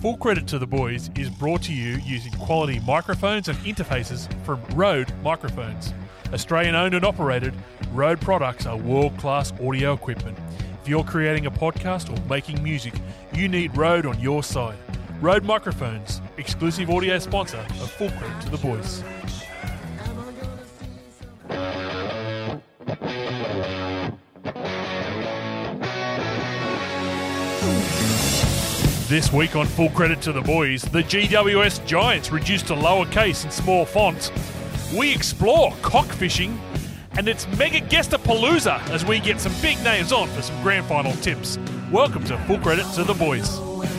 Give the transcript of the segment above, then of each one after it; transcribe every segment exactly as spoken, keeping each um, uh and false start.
Full Credit to the Boys is brought to you using quality microphones and interfaces from Rode Microphones. Australian owned and operated, Rode products are world-class audio equipment. If you're creating a podcast or making music, you need Rode on your side. Rode Microphones, exclusive audio sponsor of Full Credit to the Boys. This week on Full Credit to the Boys, the G W S Giants reduced to lowercase and small font. We explore cockfishing, and it's Mega Guestapalooza as we get some big names on for some grand final tips. Welcome to Full Credit to the Boys.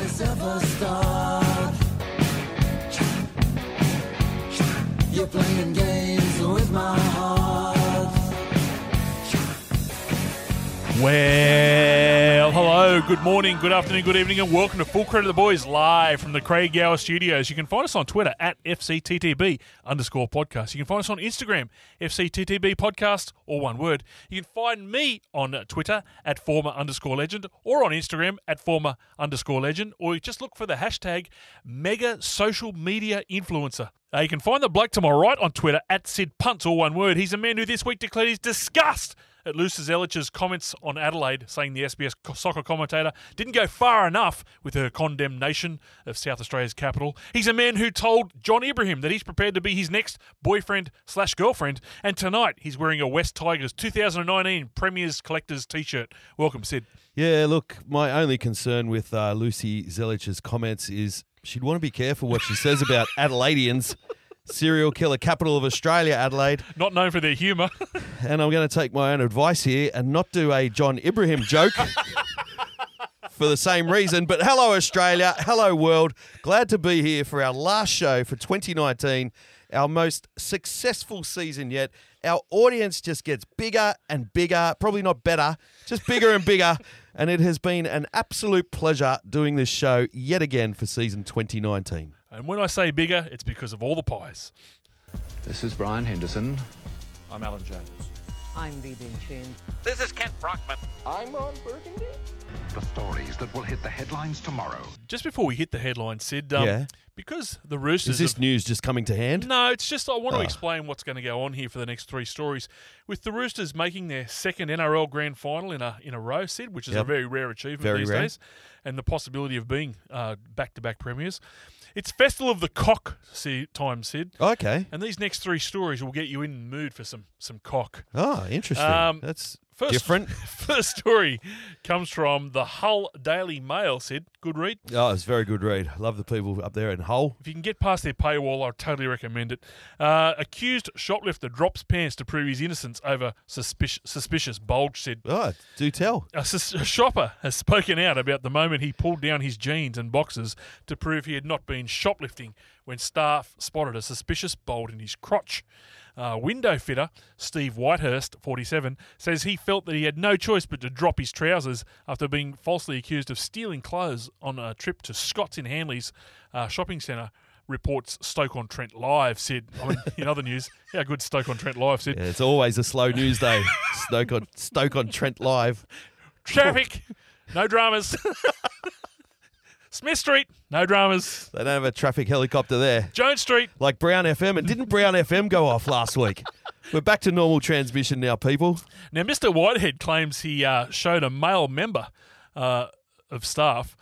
You're playing games with my heart. Well, hello, good morning, good afternoon, good evening, and welcome to Full Credit to the Boys, live from the Craig Gower Studios. You can find us on Twitter at F C T T B underscore podcast. You can find us on Instagram, F C T T B podcast, or one word. You can find me on Twitter at former underscore legend, or on Instagram at former underscore legend, or you just look for the hashtag mega social media influencer. Uh, you can find the bloke to my right on Twitter at Sid Punts, all one word. He's a man who this week declared his disgust at Lucy Zellich's comments on Adelaide, saying the S B S soccer commentator didn't go far enough with her condemnation of South Australia's capital. He's a man who told John Ibrahim that he's prepared to be his next boyfriend slash girlfriend, and tonight he's wearing a West Tigers two thousand nineteen Premier's Collectors t-shirt. Welcome, Sid. Yeah, look, my only concern with uh, Lucy Zellich's comments is she'd want to be careful what she says about Adelaideans. Serial killer capital of Australia, Adelaide. Not known for their humour. And I'm going to take my own advice here and not do a John Ibrahim joke for the same reason. But hello, Australia. Hello, world. Glad to be here for our last show for twenty nineteen, our most successful season yet. Our audience just gets bigger and bigger, probably not better, just bigger and bigger. And it has been an absolute pleasure doing this show yet again for season twenty nineteen. And when I say bigger, it's because of all the pies. This is Brian Henderson. I'm Alan Jones. I'm B B Chin. This is Kent Brockman. I'm Ron Burgundy. The stories that will hit the headlines tomorrow. Just before we hit the headlines, Sid, um, Yeah. because the Roosters... Is this have, news just coming to hand? No, it's just I want to Oh. explain what's going to go on here for the next three stories. With the Roosters making their second N R L grand final in a in a row, Sid, which is Yep. a very rare achievement Very these rare. days, and the possibility of being uh, back-to-back premiers. It's Festival of the Cock Sid, time, Sid. Okay. And these next three stories will get you in the mood for some some cock. Oh, interesting. Um, That's First, different. First story comes from the Hull Daily Mail, Sid. Good read. Oh, it's a very good read. Love the people up there in Hull. If you can get past their paywall, I totally recommend it. Uh, accused shoplifter drops pants to prove his innocence over suspicious, suspicious bulge, Sid. Oh, do tell. A, sus- a shopper has spoken out about the moment he pulled down his jeans and boxers to prove he had not been shoplifting when staff spotted a suspicious bulge in his crotch. Uh, window fitter Steve Whitehurst, forty-seven, says he felt that he had no choice but to drop his trousers after being falsely accused of stealing clothes on a trip to Scott's in Hanley's uh, shopping centre, reports Stoke-on-Trent Live, Sid. I mean, in other news, how good Stoke-on-Trent Live, Sid. Yeah, it's always a slow news day. Stoke on Stoke on Trent Live. Traffic, no dramas. Smith Street, no dramas. They don't have a traffic helicopter there. Jones Street. Like Brown F M. And didn't Brown F M go off last week? We're back to normal transmission now, people. Now, Mister Whitehead claims he uh, showed a male member uh, of staff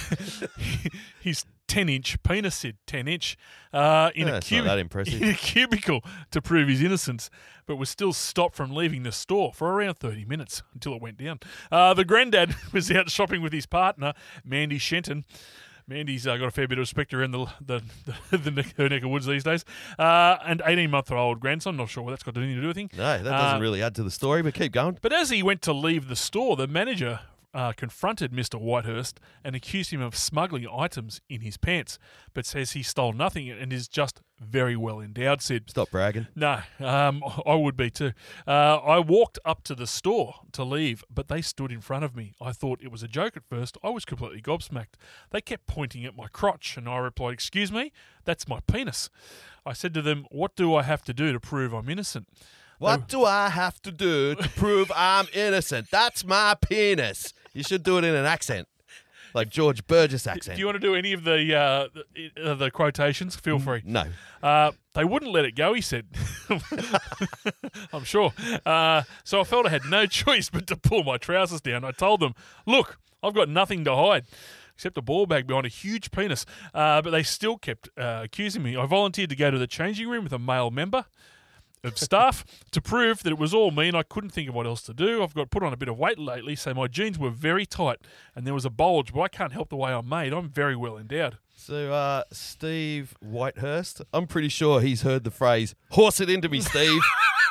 his ten-inch penis, Sid, ten-inch, uh, in, Yeah, a that's not that impressive. in a cubicle to prove his innocence, but was still stopped from leaving the store for around thirty minutes until it went down. Uh, the granddad was out shopping with his partner, Mandy Shenton. Mandy's uh, got a fair bit of respect around the, the, the, the neck, her neck of woods these days. Uh, and eighteen-month-old grandson, not sure what that's got anything to do with him. No, that doesn't Uh, really add to the story, but keep going. But as he went to leave the store, the manager uh, confronted Mister Whitehurst and accused him of smuggling items in his pants, but says he stole nothing and is just very well endowed, Sid. Stop bragging. No, um, I would be too. Uh, I walked up to the store to leave, but they stood in front of me. I thought it was a joke at first. I was completely gobsmacked. They kept pointing at my crotch, and I replied, "Excuse me, that's my penis." I said to them, "What do I have to do to prove I'm innocent?" What do I have to do to prove I'm innocent? That's my penis. You should do it in an accent. like George Burgess accent. If you want to do any of the uh, the, uh, the quotations, feel free. No. Uh, they wouldn't let it go, he said. I'm sure. Uh, so I felt I had no choice but to pull my trousers down. I told them, look, I've got nothing to hide except a ball bag behind a huge penis. Uh, but they still kept uh, accusing me. I volunteered to go to the changing room with a male member of staff to prove that it was all me and I couldn't think of what else to do. I've got put on a bit of weight lately, so my jeans were very tight and there was a bulge, but I can't help the way I'm made. I'm very well endowed. So, uh, Steve Whitehurst, I'm pretty sure he's heard the phrase, horse it into me, Steve.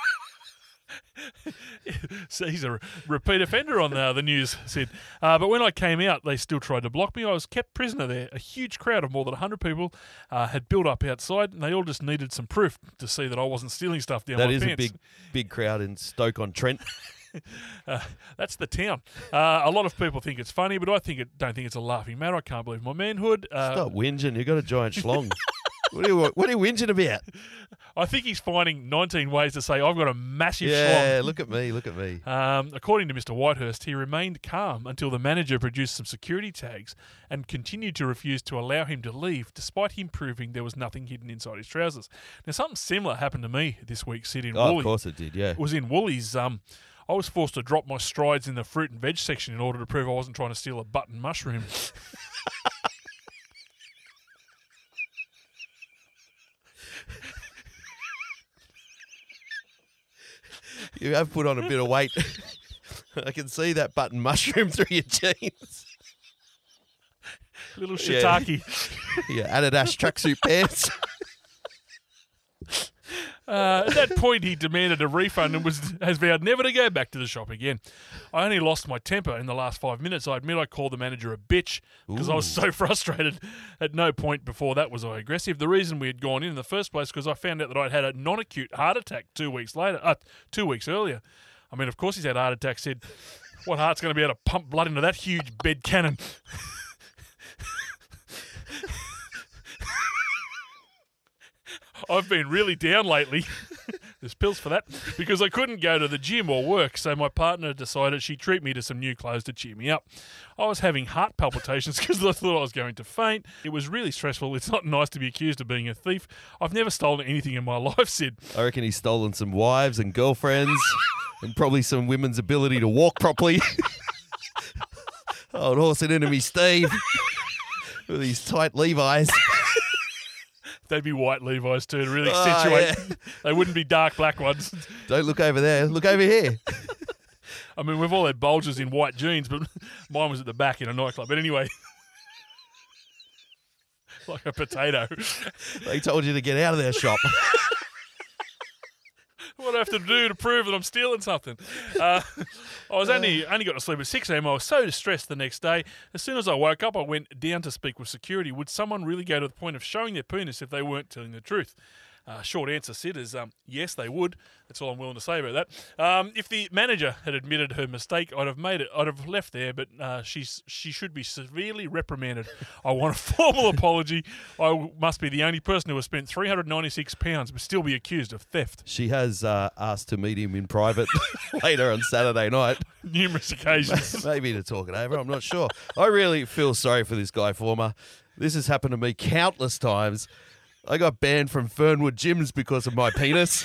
So he's a re- repeat offender on uh, the news, Sid. Uh, but when I came out, they still tried to block me. I was kept prisoner there. A huge crowd of more than one hundred people uh, had built up outside, and they all just needed some proof to see that I wasn't stealing stuff down That my is pants. a big, big crowd in Stoke-on-Trent. Uh, that's the town. Uh, a lot of people think it's funny, but I think it, don't think it's a laughing matter. I can't believe my manhood. Uh, Stop whinging. You've got a giant schlong. What are, you, what are you whinging about? I think he's finding nineteen ways to say, I've got a massive Yeah, schlong. look at me, look at me. Um, according to Mister Whitehurst, he remained calm until the manager produced some security tags and continued to refuse to allow him to leave, despite him proving there was nothing hidden inside his trousers. Now, something similar happened to me this week, Sid, in Oh, Woolies. of course it did, yeah. It was in Woolies. Um, I was forced to drop my strides in the fruit and veg section in order to prove I wasn't trying to steal a button mushroom. You have put on a bit of weight. I can see that button mushroom through your jeans. Little Yeah. shiitake. Your Adidas tracksuit pants. Uh, at that point, he demanded a refund and was has vowed never to go back to the shop again. I only lost my temper in the last five minutes. I admit I called the manager a bitch because I was so frustrated. At no point before that was I aggressive. The reason we had gone in in the first place because I found out that I'd had a non-acute heart attack two weeks later, uh, two weeks earlier. I mean, of course he's had a heart attack. Said, what heart's going to be able to pump blood into that huge bed cannon? I've been really down lately. There's pills for that. Because I couldn't go to the gym or work, so my partner decided she'd treat me to some new clothes to cheer me up. I was having heart palpitations because I thought I was going to faint. It was really stressful. It's not nice to be accused of being a thief. I've never stolen anything in my life, Sid. I reckon he's stolen some wives and girlfriends and probably some women's ability to walk properly. Oh, horse it into me, Steve. With these tight Levi's. They'd be white Levi's too to really Oh, accentuate. yeah. They wouldn't be dark black ones. Don't look over there. Look over here. I mean, we've all had bulges in white jeans, but mine was at the back in a nightclub. But anyway, like a potato. They told you to get out of their shop. What do I have to do to prove that I'm stealing something? Uh, I was only only got to sleep at six a.m. I was so distressed the next day. As soon as I woke up, I went down to speak with security. Would someone really go to the point of showing their penis if they weren't telling the truth? Uh, short answer, Sid, is um, yes, they would. That's all I'm willing to say about that. Um, if the manager had admitted her mistake, I'd have made it. I'd have left there, but uh, she's she should be severely reprimanded. I want a formal apology. I must be the only person who has spent three hundred ninety-six pounds but still be accused of theft. She has uh, asked to meet him in private later on Saturday night. Numerous occasions. Maybe to talk it over. I'm not sure. I really feel sorry for this guy, Former. This has happened to me countless times. I got banned from Fernwood gyms because of my penis.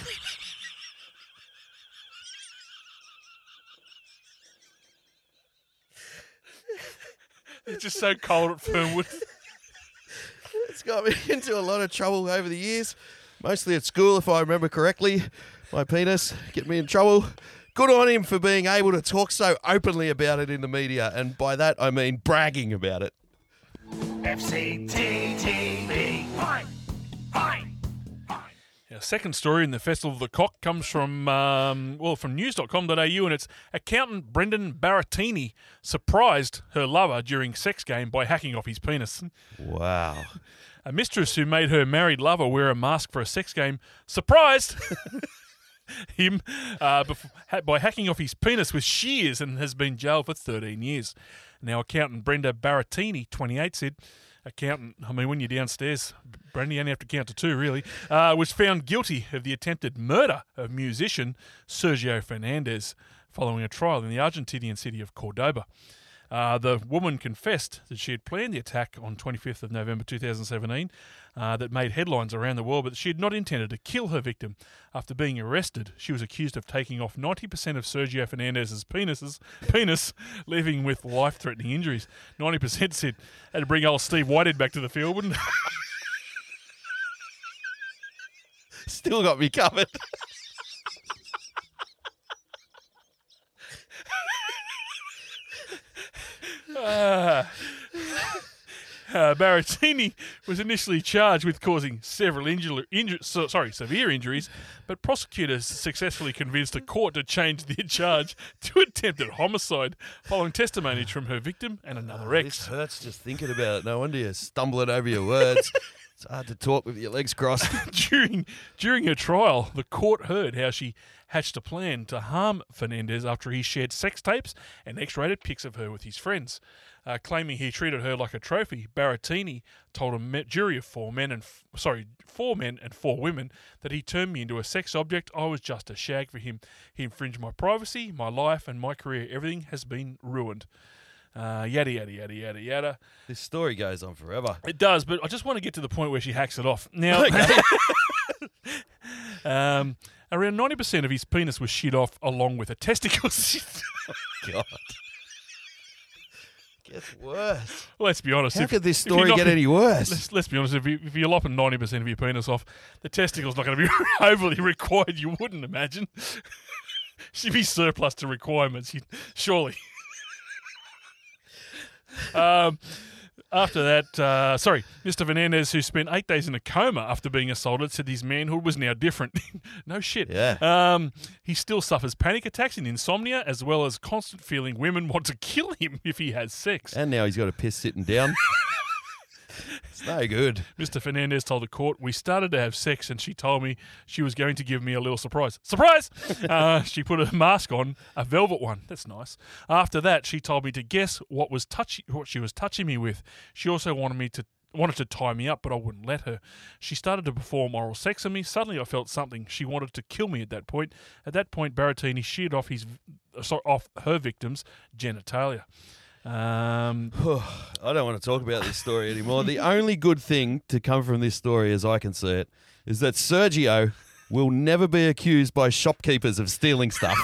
It's just so cold at Fernwood. It's got me into a lot of trouble over the years, mostly at school, if I remember correctly. My penis get me in trouble. Good on him for being able to talk so openly about it in the media, and by that I mean bragging about it. F C T T B. Fine. Fine. Our second story in the Festival of the Cock comes from, um, well, from news dot com dot a u, and it's accountant Brendan Baratini surprised her lover during sex game by hacking off his penis. Wow. A mistress who made her married lover wear a mask for a sex game surprised him uh, bef- ha- by hacking off his penis with shears and has been jailed for thirteen years. Now, accountant Brenda Baratini, twenty-eight, said, accountant, I mean, when you're downstairs, Brenda, you only have to count to two, really, uh, was found guilty of the attempted murder of musician Sergio Fernandez following a trial in the Argentinian city of Cordoba. Uh, the woman confessed that she had planned the attack on twenty-fifth of November two thousand seventeen uh, that made headlines around the world, but she had not intended to kill her victim. After being arrested, she was accused of taking off ninety percent of Sergio Fernandez's penises, penis, leaving with life-threatening injuries. ninety percent said had to bring old Steve Whitehead back to the field, wouldn't it? Still got me covered. Uh, uh, Baratini was initially charged with causing several inju- inju- so, sorry, severe injuries, but prosecutors successfully convinced a court to change the charge to attempted homicide following testimony from her victim and another ex. This hurts just thinking about it. No wonder you're stumbling over your words. It's hard to talk with your legs crossed. during during her trial, the court heard how she hatched a plan to harm Fernandez after he shared sex tapes and X-rated pics of her with his friends. Uh, claiming he treated her like a trophy, Baratini told a me- jury of four men and f- sorry, four men and four women that he turned me into a sex object. I was just a shag for him. He infringed my privacy, my life, and my career. Everything has been ruined. Uh, yada, yada, yada, yada, yada. This story goes on forever. It does, but I just want to get to the point where she hacks it off. Now, um, around ninety percent of his penis was shit off along with a testicle. God. Gets worse. Well, let's be honest. How if, could this if you're story not- get any worse? Let's, let's be honest. If, you, if you're lopping ninety percent of your penis off, the testicle's not going to be overly required, you wouldn't imagine. She'd be surplus to requirements, you'd- surely. Um, after that, uh, sorry, Mister Fernandez, who spent eight days in a coma after being assaulted, said his manhood was now different. No shit. Yeah. Um, he still suffers panic attacks and insomnia, as well as constant feeling women want to kill him if he has sex. And now he's got a piss sitting down. It's no good. Mister Fernandez told the court, we started to have sex and she told me she was going to give me a little surprise. Surprise! uh, she put a mask on, a velvet one. That's nice. After that, she told me to guess what was touch- what she was touching me with. She also wanted me to wanted to tie me up, but I wouldn't let her. She started to perform oral sex on me. Suddenly, I felt something. She wanted to kill me at that point. At that point, Baratini sheared off his uh, sorry, off her victim's genitalia. Um, I don't want to talk about this story anymore. The only good thing to come from this story, as I can see it, is that Sergio will never be accused by shopkeepers of stealing stuff.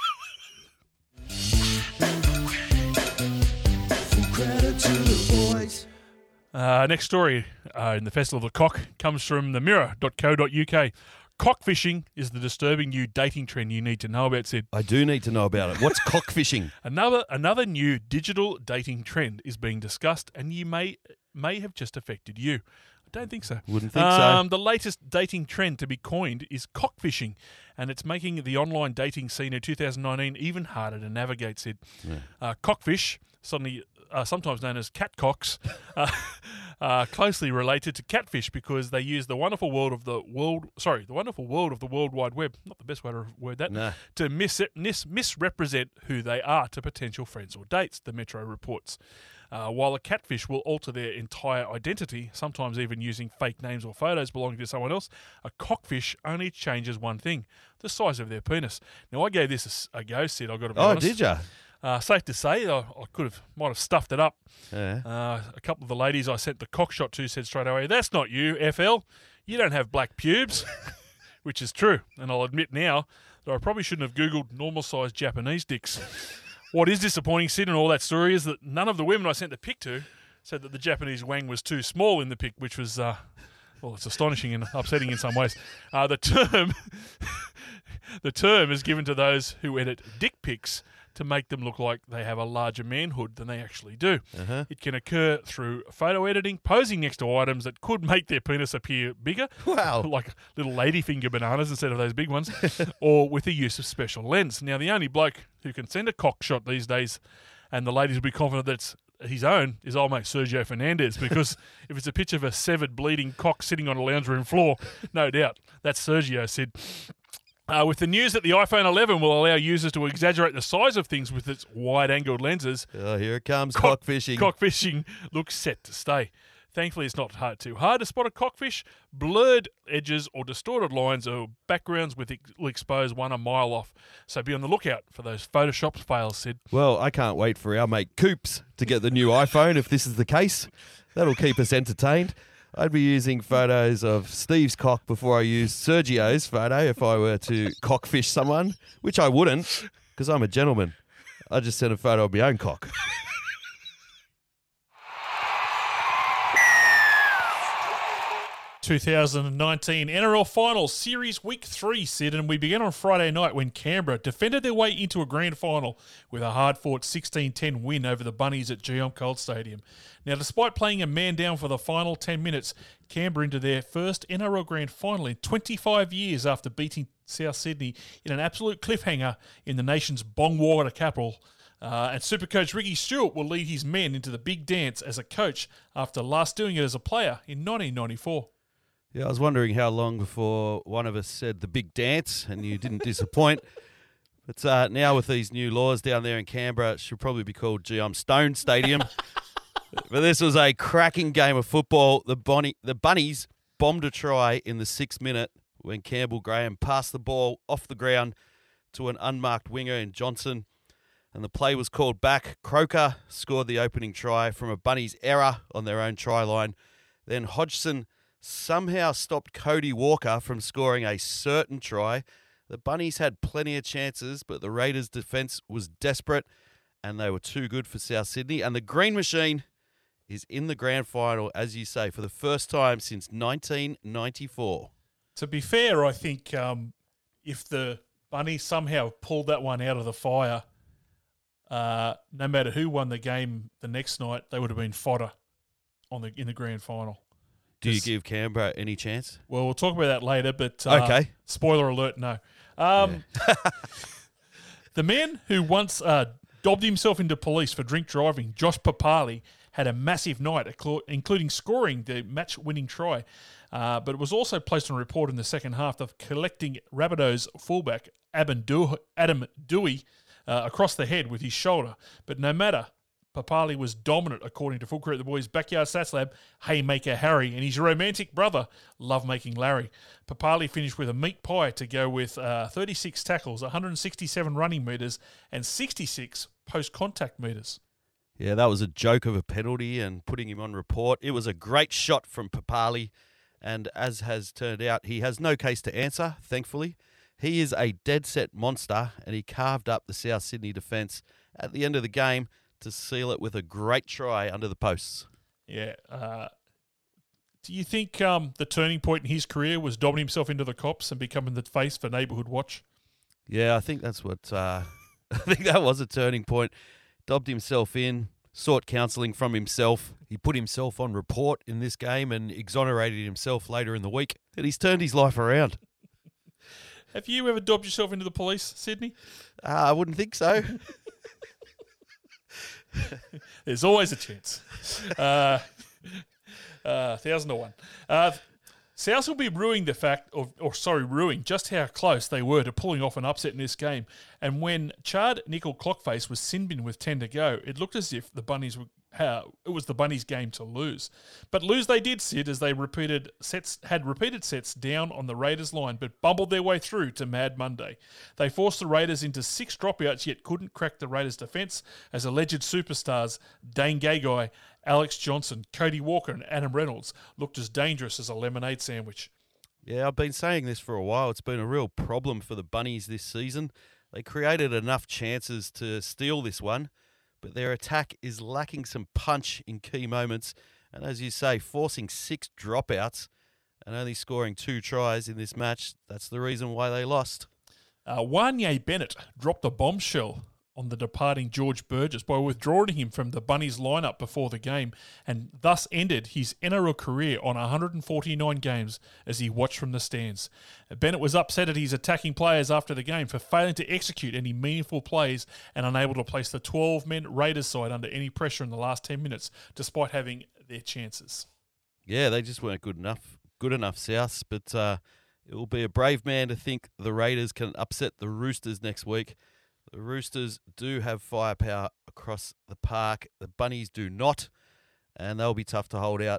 Uh, next story uh, in the Festival of the Cock comes from the mirror dot co dot uk. Cockfishing is the disturbing new dating trend you need to know about, Sid. I do need to know about it. What's cockfishing? Another another new digital dating trend is being discussed, and you may may have just affected you. I don't think so. Wouldn't think um, so. The latest dating trend to be coined is cockfishing, and it's making the online dating scene in two thousand nineteen even harder to navigate, Sid. Yeah. Uh, cockfish, suddenly uh, sometimes known as catcocks, uh, are closely related to catfish because they use the wonderful world of the world. Sorry, the wonderful world of the World Wide Web. Not the best way to word that. No. To mis- mis- misrepresent who they are to potential friends or dates. The Metro reports. Uh, while a catfish will alter their entire identity, sometimes even using fake names or photos belonging to someone else, a cockfish only changes one thing: the size of their penis. Now, I gave this a, s- a go, Sid. I got to be Oh, honest. did you? Uh, safe to say, I, I could have, might have stuffed it up. Yeah. Uh, a couple of the ladies I sent the cock shot to said straight away, "That's not you, F L. You don't have black pubes," which is true. And I'll admit now that I probably shouldn't have Googled normal-sized Japanese dicks. What is disappointing, Sid, in all that story is that none of the women I sent the pic to said that the Japanese wang was too small in the pic, which was, uh, well, it's astonishing and upsetting in some ways. Uh, the term, the term is given to those who edit dick pics to make them look like they have a larger manhood than they actually do. Uh-huh. It can occur through photo editing, posing next to items that could make their penis appear bigger, Wow. like little ladyfinger bananas instead of those big ones, or with the use of special lens. Now, the only bloke who can send a cock shot these days, and the ladies will be confident that it's his own, is old mate Sergio Fernandez, because if it's a picture of a severed, bleeding cock sitting on a lounge room floor, no doubt, that's Sergio, Sid. Uh, with the news that the iPhone eleven will allow users to exaggerate the size of things with its wide-angled lenses, Oh, here it comes, cock- cockfishing. cockfishing looks set to stay. Thankfully, it's not hard too hard to spot a cockfish. Blurred edges or distorted lines or backgrounds with ex- will expose one a mile off. So be on the lookout for those Photoshop fails, Sid. Well, I can't wait for our mate Coops to get the new iPhone if this is the case. That'll keep us entertained. I'd be using photos of Steve's cock before I use Sergio's photo if I were to cockfish someone, which I wouldn't because I'm a gentleman. I just sent a photo of my own cock. twenty nineteen N R L Finals Series Week three, Sid, and we began on Friday night when Canberra defended their way into a grand final with a hard-fought sixteen ten win over the Bunnies at G M Cold Stadium. Now, despite playing a man down for the final ten minutes, Canberra into their first N R L Grand Final in twenty-five years after beating South Sydney in an absolute cliffhanger in the nation's Bongwater capital. Uh, and Supercoach Ricky Stewart will lead his men into the big dance as a coach after last doing it as a player in nineteen ninety-four. Yeah, I was wondering how long before one of us said the big dance and you didn't disappoint. But uh, now with these new laws down there in Canberra, it should probably be called G M Stone Stadium. But this was a cracking game of football. The, Bonnie, the Bunnies bombed a try in the sixth minute when Campbell Graham passed the ball off the ground to an unmarked winger in Johnson. And the play was called back. Croker scored the opening try from a Bunnies error on their own try line. Then Hodgson somehow stopped Cody Walker from scoring a certain try. The Bunnies had plenty of chances, but the Raiders' defence was desperate, and they were too good for South Sydney. And the Green Machine is in the grand final, as you say, for the first time since nineteen ninety-four. To be fair, I think um, if the Bunnies somehow pulled that one out of the fire, uh, no matter who won the game the next night, they would have been fodder on the in the grand final. Do you give Canberra any chance? Well, we'll talk about that later, but uh, okay. Spoiler alert, no. Um, yeah. The man who once uh, dobbed himself into police for drink driving, Josh Papali, had a massive night, including scoring the match-winning try, uh, but was also placed on report in the second half of collecting Rabbitohs fullback Adam Dewey, Adam Dewey uh, across the head with his shoulder. But no matter, Papali was dominant, according to Full Credit the Boys' Backyard Stats Lab, Haymaker Harry, and his romantic brother, Lovemaking Larry. Papali finished with a meat pie to go with uh, thirty-six tackles, one hundred sixty-seven running metres, and sixty-six post-contact metres. Yeah, that was a joke of a penalty and putting him on report. It was a great shot from Papali, and as has turned out, he has no case to answer, thankfully. He is a dead-set monster, and he carved up the South Sydney defence at the end of the game to seal it with a great try under the posts. Yeah. Uh, do you think um, the turning point in his career was dobbing himself into the cops and becoming the face for Neighbourhood Watch? Yeah, I think that's what... Uh, I think that was a turning point. Dobbed himself in, sought counselling from himself. He put himself on report in this game and exonerated himself later in the week. And he's turned his life around. Have you ever dobbed yourself into the police, Sydney? Uh, I wouldn't think so. There's always a chance. Uh, uh, thousand to one. Uh, South will be ruining the fact, or, or sorry, ruining just how close they were to pulling off an upset in this game. And when Chad Nickel Clockface was sin bin with ten to go, it looked as if the Bunnies were how it was the Bunnies' game to lose. But lose they did, Sid, as they repeated sets had repeated sets down on the Raiders' line, but bumbled their way through to Mad Monday. They forced the Raiders into six dropouts, yet couldn't crack the Raiders' defence as alleged superstars Dane Gagai, Alex Johnson, Cody Walker and Adam Reynolds looked as dangerous as a lemonade sandwich. Yeah, I've been saying this for a while. It's been a real problem for the Bunnies this season. They created enough chances to steal this one, but their attack is lacking some punch in key moments. And as you say, forcing six dropouts and only scoring two tries in this match, that's the reason why they lost. Uh, Wanye Bennett dropped a bombshell on the departing George Burgess by withdrawing him from the Bunnies lineup before the game and thus ended his N R L career on one hundred forty-nine games as he watched from the stands. Bennett was upset at his attacking players after the game for failing to execute any meaningful plays and unable to place the twelve-men Raiders side under any pressure in the last ten minutes despite having their chances. Yeah, they just weren't good enough, good enough, Souths, but uh, it will be a brave man to think the Raiders can upset the Roosters next week. The Roosters do have firepower across the park. The Bunnies do not, and they'll be tough to hold out.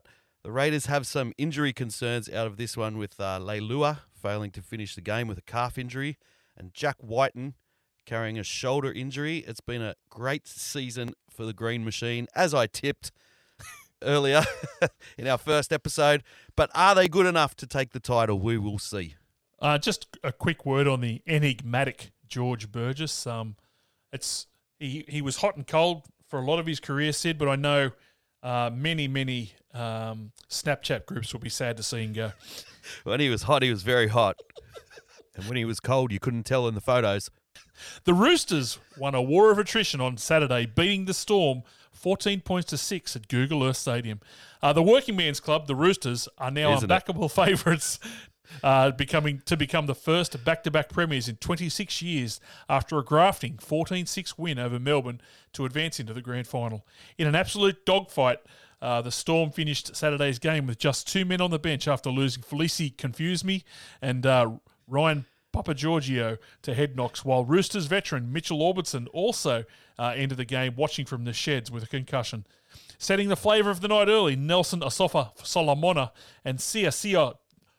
The Raiders have some injury concerns out of this one with uh, Leilua failing to finish the game with a calf injury and Jack Whiten carrying a shoulder injury. It's been a great season for the Green Machine, as I tipped earlier in our first episode. But are they good enough to take the title? We will see. Uh, just a quick word on the enigmatic George Burgess. Um, it's he, he was hot and cold for a lot of his career, Sid, but I know uh, many, many um, Snapchat groups will be sad to see him go. When he was hot, he was very hot. And when he was cold, you couldn't tell in the photos. The Roosters won a war of attrition on Saturday, beating the Storm fourteen points to six at Google Earth Stadium. Uh, the Working Man's Club, the Roosters, are now Isn't unbackable favourites uh, becoming to become the first back-to-back premiers in twenty-six years after a grafting fourteen six win over Melbourne to advance into the grand final. In an absolute dogfight, uh, the Storm finished Saturday's game with just two men on the bench after losing Felici Confuse Me and uh, Ryan Papagiorgio to head knocks, while Roosters veteran Mitchell Orbison also uh, entered the game watching from the sheds with a concussion. Setting the flavour of the night early, Nelson Asofa Solomona and Sia Sia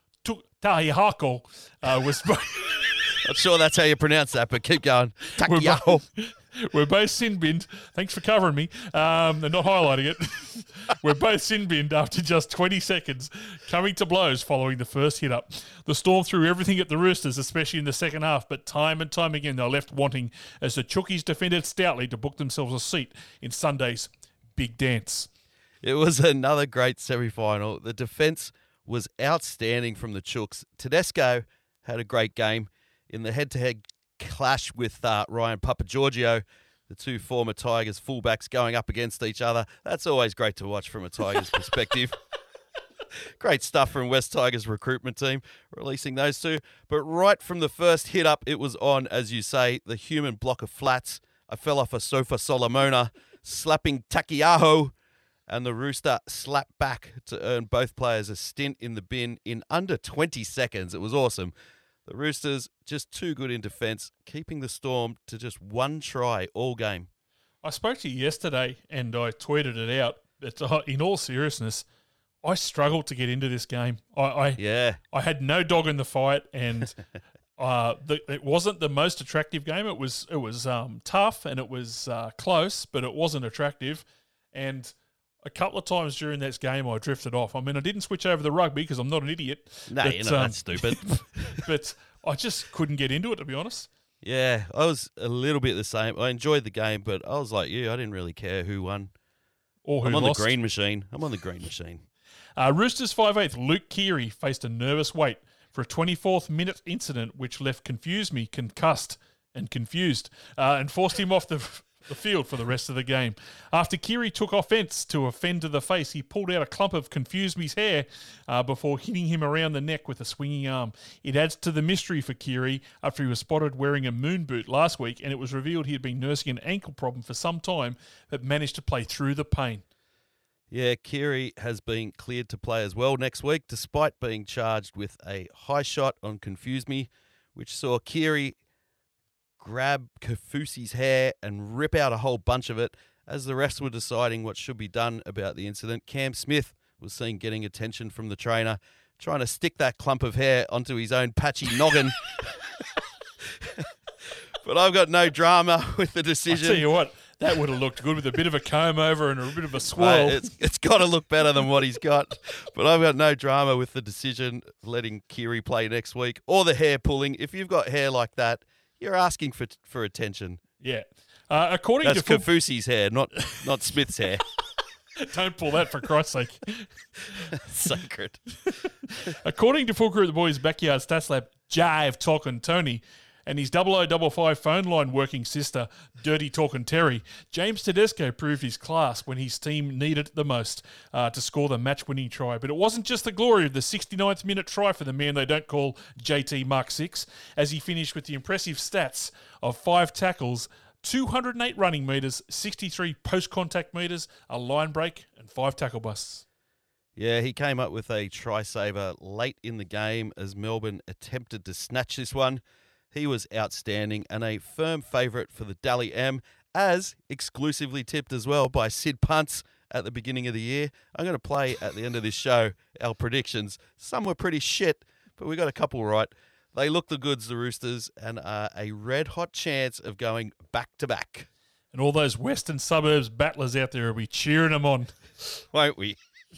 Tahihako uh, was... Not sure that's how you pronounce that, but keep going. We're Takiao. both, we're both sin-binned. Thanks for covering me. Um, and not highlighting it. We're both sin-binned after just twenty seconds, coming to blows following the first hit-up. The Storm threw everything at the Roosters, especially in the second half, but time and time again they were left wanting as the Chookies defended stoutly to book themselves a seat in Sunday's big dance. It was another great semi-final. The defence was outstanding from the Chooks. Tedesco had a great game in the head-to-head clash with uh, Ryan Papagiorgio, the two former Tigers fullbacks going up against each other. That's always great to watch from a Tigers perspective. Great stuff from West Tigers recruitment team, releasing those two. But right from the first hit up, it was on, as you say, the human block of flats. I fell off a sofa Solomona, slapping Takiaho, and the Rooster slapped back to earn both players a stint in the bin in under twenty seconds. It was awesome. The Roosters just too good in defence, keeping the Storm to just one try all game. I spoke to you yesterday and I tweeted it out. But uh, in all seriousness, I struggled to get into this game. I, I Yeah. I had no dog in the fight, and uh, the, it wasn't the most attractive game. It was it was um, tough and it was uh, close, but it wasn't attractive. And a couple of times during this game, I drifted off. I mean, I didn't switch over the rugby because I'm not an idiot. No, but, you know, um, that's stupid. but I just couldn't get into it, to be honest. Yeah, I was a little bit the same. I enjoyed the game, but I was like you. I didn't really care who won. Or who I'm on lost. the green machine. I'm on the green machine. Uh, Roosters five eighth Luke Keary faced a nervous wait for a twenty-fourth minute incident which left Confuse Me concussed and confused uh, and forced him off the, the field for the rest of the game. After Keary took offence to a fend to the face, he pulled out a clump of Confuse Me's hair uh, before hitting him around the neck with a swinging arm. It adds to the mystery for Keary after he was spotted wearing a moon boot last week, and it was revealed he had been nursing an ankle problem for some time but managed to play through the pain. Yeah, Keary has been cleared to play as well next week, despite being charged with a high shot on Confuse Me, which saw Keary grab Kafusi's hair and rip out a whole bunch of it. As the refs were deciding what should be done about the incident, Cam Smith was seen getting attention from the trainer, trying to stick that clump of hair onto his own patchy noggin. But I've got no drama with the decision. I tell you what, that would have looked good with a bit of a comb over and a bit of a swirl. Mate, it's it's got to look better than what he's got. But I've got no drama with the decision letting Keary play next week or the hair pulling. If you've got hair like that, you're asking for for attention. Yeah. Uh, according That's to Kafusi's hair, not not Smith's hair. Don't pull that, for Christ's sake. Sacred. According to Full Crew of the Boys Backyard Stats Lab, Jive Talkin' Tony, and his double oh double five phone line working sister, Dirty Talkin' Terry, James Tedesco proved his class when his team needed it the most uh, to score the match-winning try. But it wasn't just the glory of the sixty-ninth minute try for the man they don't call J T Mark six, as he finished with the impressive stats of five tackles, two hundred eight running metres, sixty-three post-contact metres, a line break, and five tackle busts. Yeah, he came up with a try-saver late in the game as melbourne attempted to snatch this one. He was outstanding and a firm favourite for the Dally M, as exclusively tipped as well by Sid Punts at the beginning of the year. I'm going to play at the end of this show our predictions. Some were pretty shit, but we got a couple right. They look the goods, the Roosters, and are a red-hot chance of going back-to-back. And all those western suburbs battlers out there will be cheering them on. Won't we?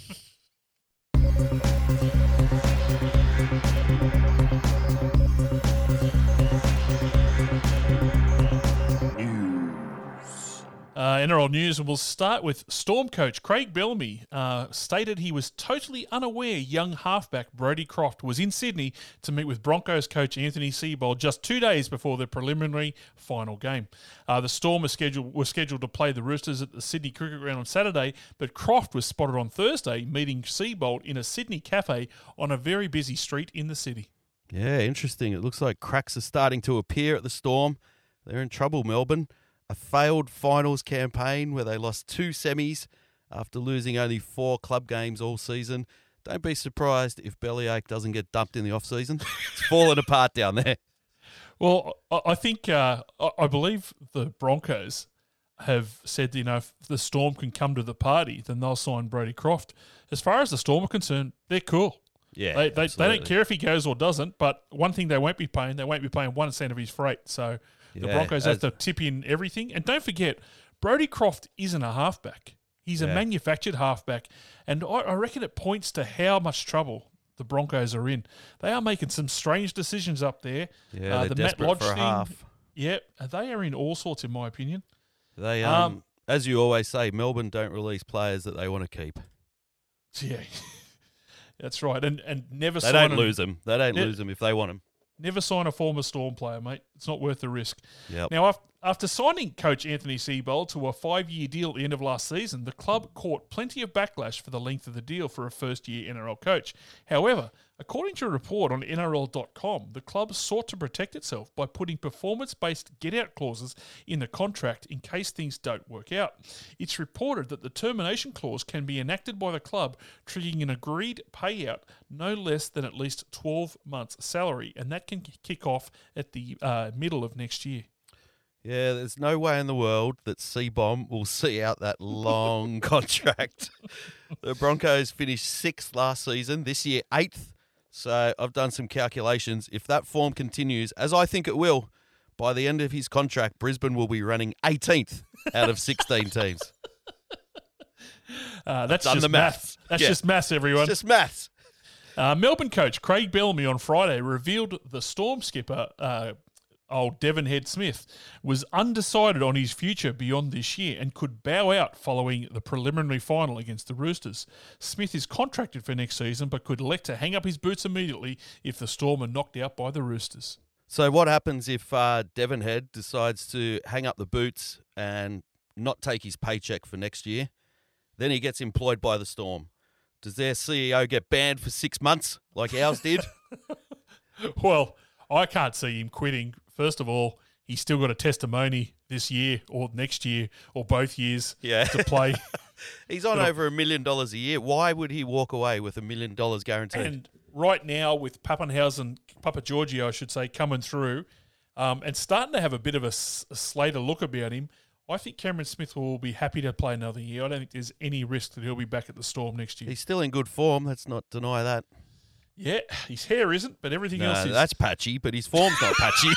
Uh, N R L news, and we'll start with Storm coach Craig Bellamy uh, stated he was totally unaware young halfback Brodie Croft was in Sydney to meet with Broncos coach Anthony Seibold just two days before the preliminary final game. Uh, the Storm was scheduled, were scheduled to play the Roosters at the Sydney Cricket Ground on Saturday, but Croft was spotted on Thursday meeting Seibold in a Sydney cafe on a very busy street in the city. Yeah, interesting. It looks like cracks are starting to appear at the Storm. They're in trouble, Melbourne. A failed finals campaign where they lost two semis after losing only four club games all season. Don't be surprised if Bellyache doesn't get dumped in the off-season. It's falling apart down there. Well, I I think, uh, I I believe the Broncos have said, you know, if the Storm can come to the party, then they'll sign Brodie Croft. As far as the Storm are concerned, they're cool. Yeah, They, they, they absolutely. don't care if he goes or doesn't, but one thing they won't be paying, they won't be paying one cent of his freight. So the Yeah, Broncos as- have to tip in everything. And don't forget, Brodie Croft isn't a halfback. He's a Yeah. manufactured halfback. And I, I reckon it points to how much trouble the Broncos are in. They are making some strange decisions up there. Yeah, Uh, they're the Matt desperate Lodge for a thing, half. yeah, they are in all sorts, in my opinion. They, um, Um, as you always say, Melbourne don't release players that they want to keep. Yeah, that's right. And and never They sign don't a- lose them. They don't Yeah. lose them if they want them. Never sign a former Storm player, mate. It's not worth the risk. Yep. Now, af- after signing coach Anthony Seibold to a five-year deal at the end of last season, the club caught plenty of backlash for the length of the deal for a first-year N R L coach. However, according to a report on N R L dot com, the club sought to protect itself by putting performance-based get-out clauses in the contract in case things don't work out. It's reported that the termination clause can be enacted by the club, triggering an agreed payout no less than at least twelve months' salary, and that can kick off at the uh, middle of next year. Yeah, there's no way in the world that C-Bomb will see out that long contract. The Broncos finished sixth last season, this year eighth. So I've done some calculations. If that form continues, as I think it will, by the end of his contract, Brisbane will be running eighteenth out of sixteen teams. Uh, that's done just the maths. maths. That's Yeah. just maths, everyone. It's just maths. Uh, Melbourne coach Craig Bellamy on Friday revealed the Storm skipper, uh, old Devon Head Smith, was undecided on his future beyond this year and could bow out following the preliminary final against the Roosters. Smith is contracted for next season but could elect to hang up his boots immediately if the Storm are knocked out by the Roosters. So what happens if uh, Devon Head decides to hang up the boots and not take his paycheck for next year? Then he gets employed by the Storm. Does their C E O get banned for six months like ours did? Well, I can't see him quitting. First of all, he's still got a testimony this year or next year or both years Yeah. to play. He's on But- over a million dollars a year. Why would he walk away with a million dollars guaranteed? And right now, with Pappenhausen, Papa Giorgio, I should say, coming through um, and starting to have a bit of a, s- a Slater look about him, I think Cameron Smith will be happy to play another year. I don't think there's any risk that he'll be back at the Storm next year. He's still in good form. Let's not deny that. Yeah, his hair isn't, but everything No, else is. that's patchy, but his form's not patchy.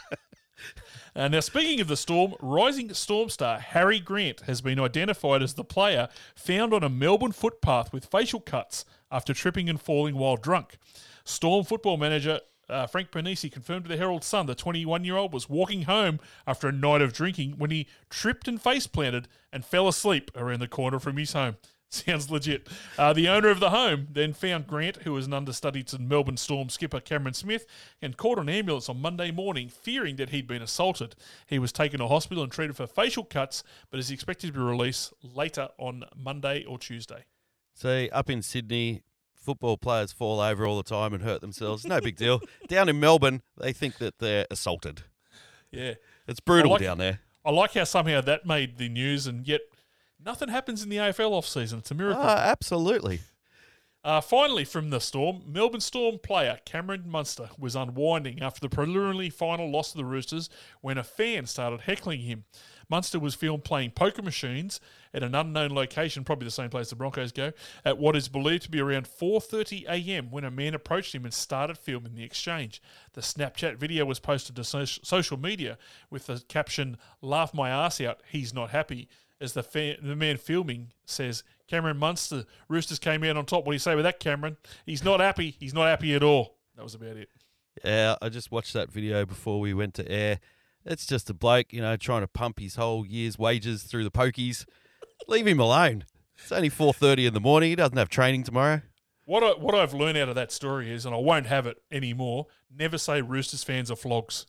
Uh, now, speaking of the Storm, rising Storm star Harry Grant has been identified as the player found on a Melbourne footpath with facial cuts after tripping and falling while drunk. Storm football manager uh, Frank Panisi confirmed to the Herald Sun the twenty-one-year-old was walking home after a night of drinking when he tripped and face-planted and fell asleep around the corner from his home. Sounds legit. Uh, the owner of the home then found Grant, who was an understudy to Melbourne Storm skipper Cameron Smith, and called an ambulance on Monday morning, fearing that he'd been assaulted. He was taken to hospital and treated for facial cuts, but is expected to be released later on Monday or Tuesday. See, up in Sydney, football players fall over all the time and hurt themselves. No big deal. Down in Melbourne, they think that they're assaulted. Yeah. It's brutal I like- down there. I like how somehow that made the news, and yet nothing happens in the A F L off-season. It's a miracle. Ah, absolutely. Uh, finally, from the Storm, Melbourne Storm player Cameron Munster was unwinding after the preliminary final loss to the Roosters when a fan started heckling him. Munster was filmed playing poker machines at an unknown location, probably the same place the Broncos go, at what is believed to be around four thirty a.m. when a man approached him and started filming the exchange. The Snapchat video was posted to so- social media with the caption, "Laugh my ass out, he's not happy," as the, fan, the man filming says, "Cameron Munster, Roosters came out on top. What do you say with that, Cameron? He's not happy. He's not happy at all." That was about it. Yeah, I just watched that video before we went to air. It's just a bloke, you know, trying to pump his whole year's wages through the pokies. Leave him alone. It's only four thirty in the morning. He doesn't have training tomorrow. What, I, what I've learned out of that story is, and I won't have it anymore, never say Roosters fans are flogs.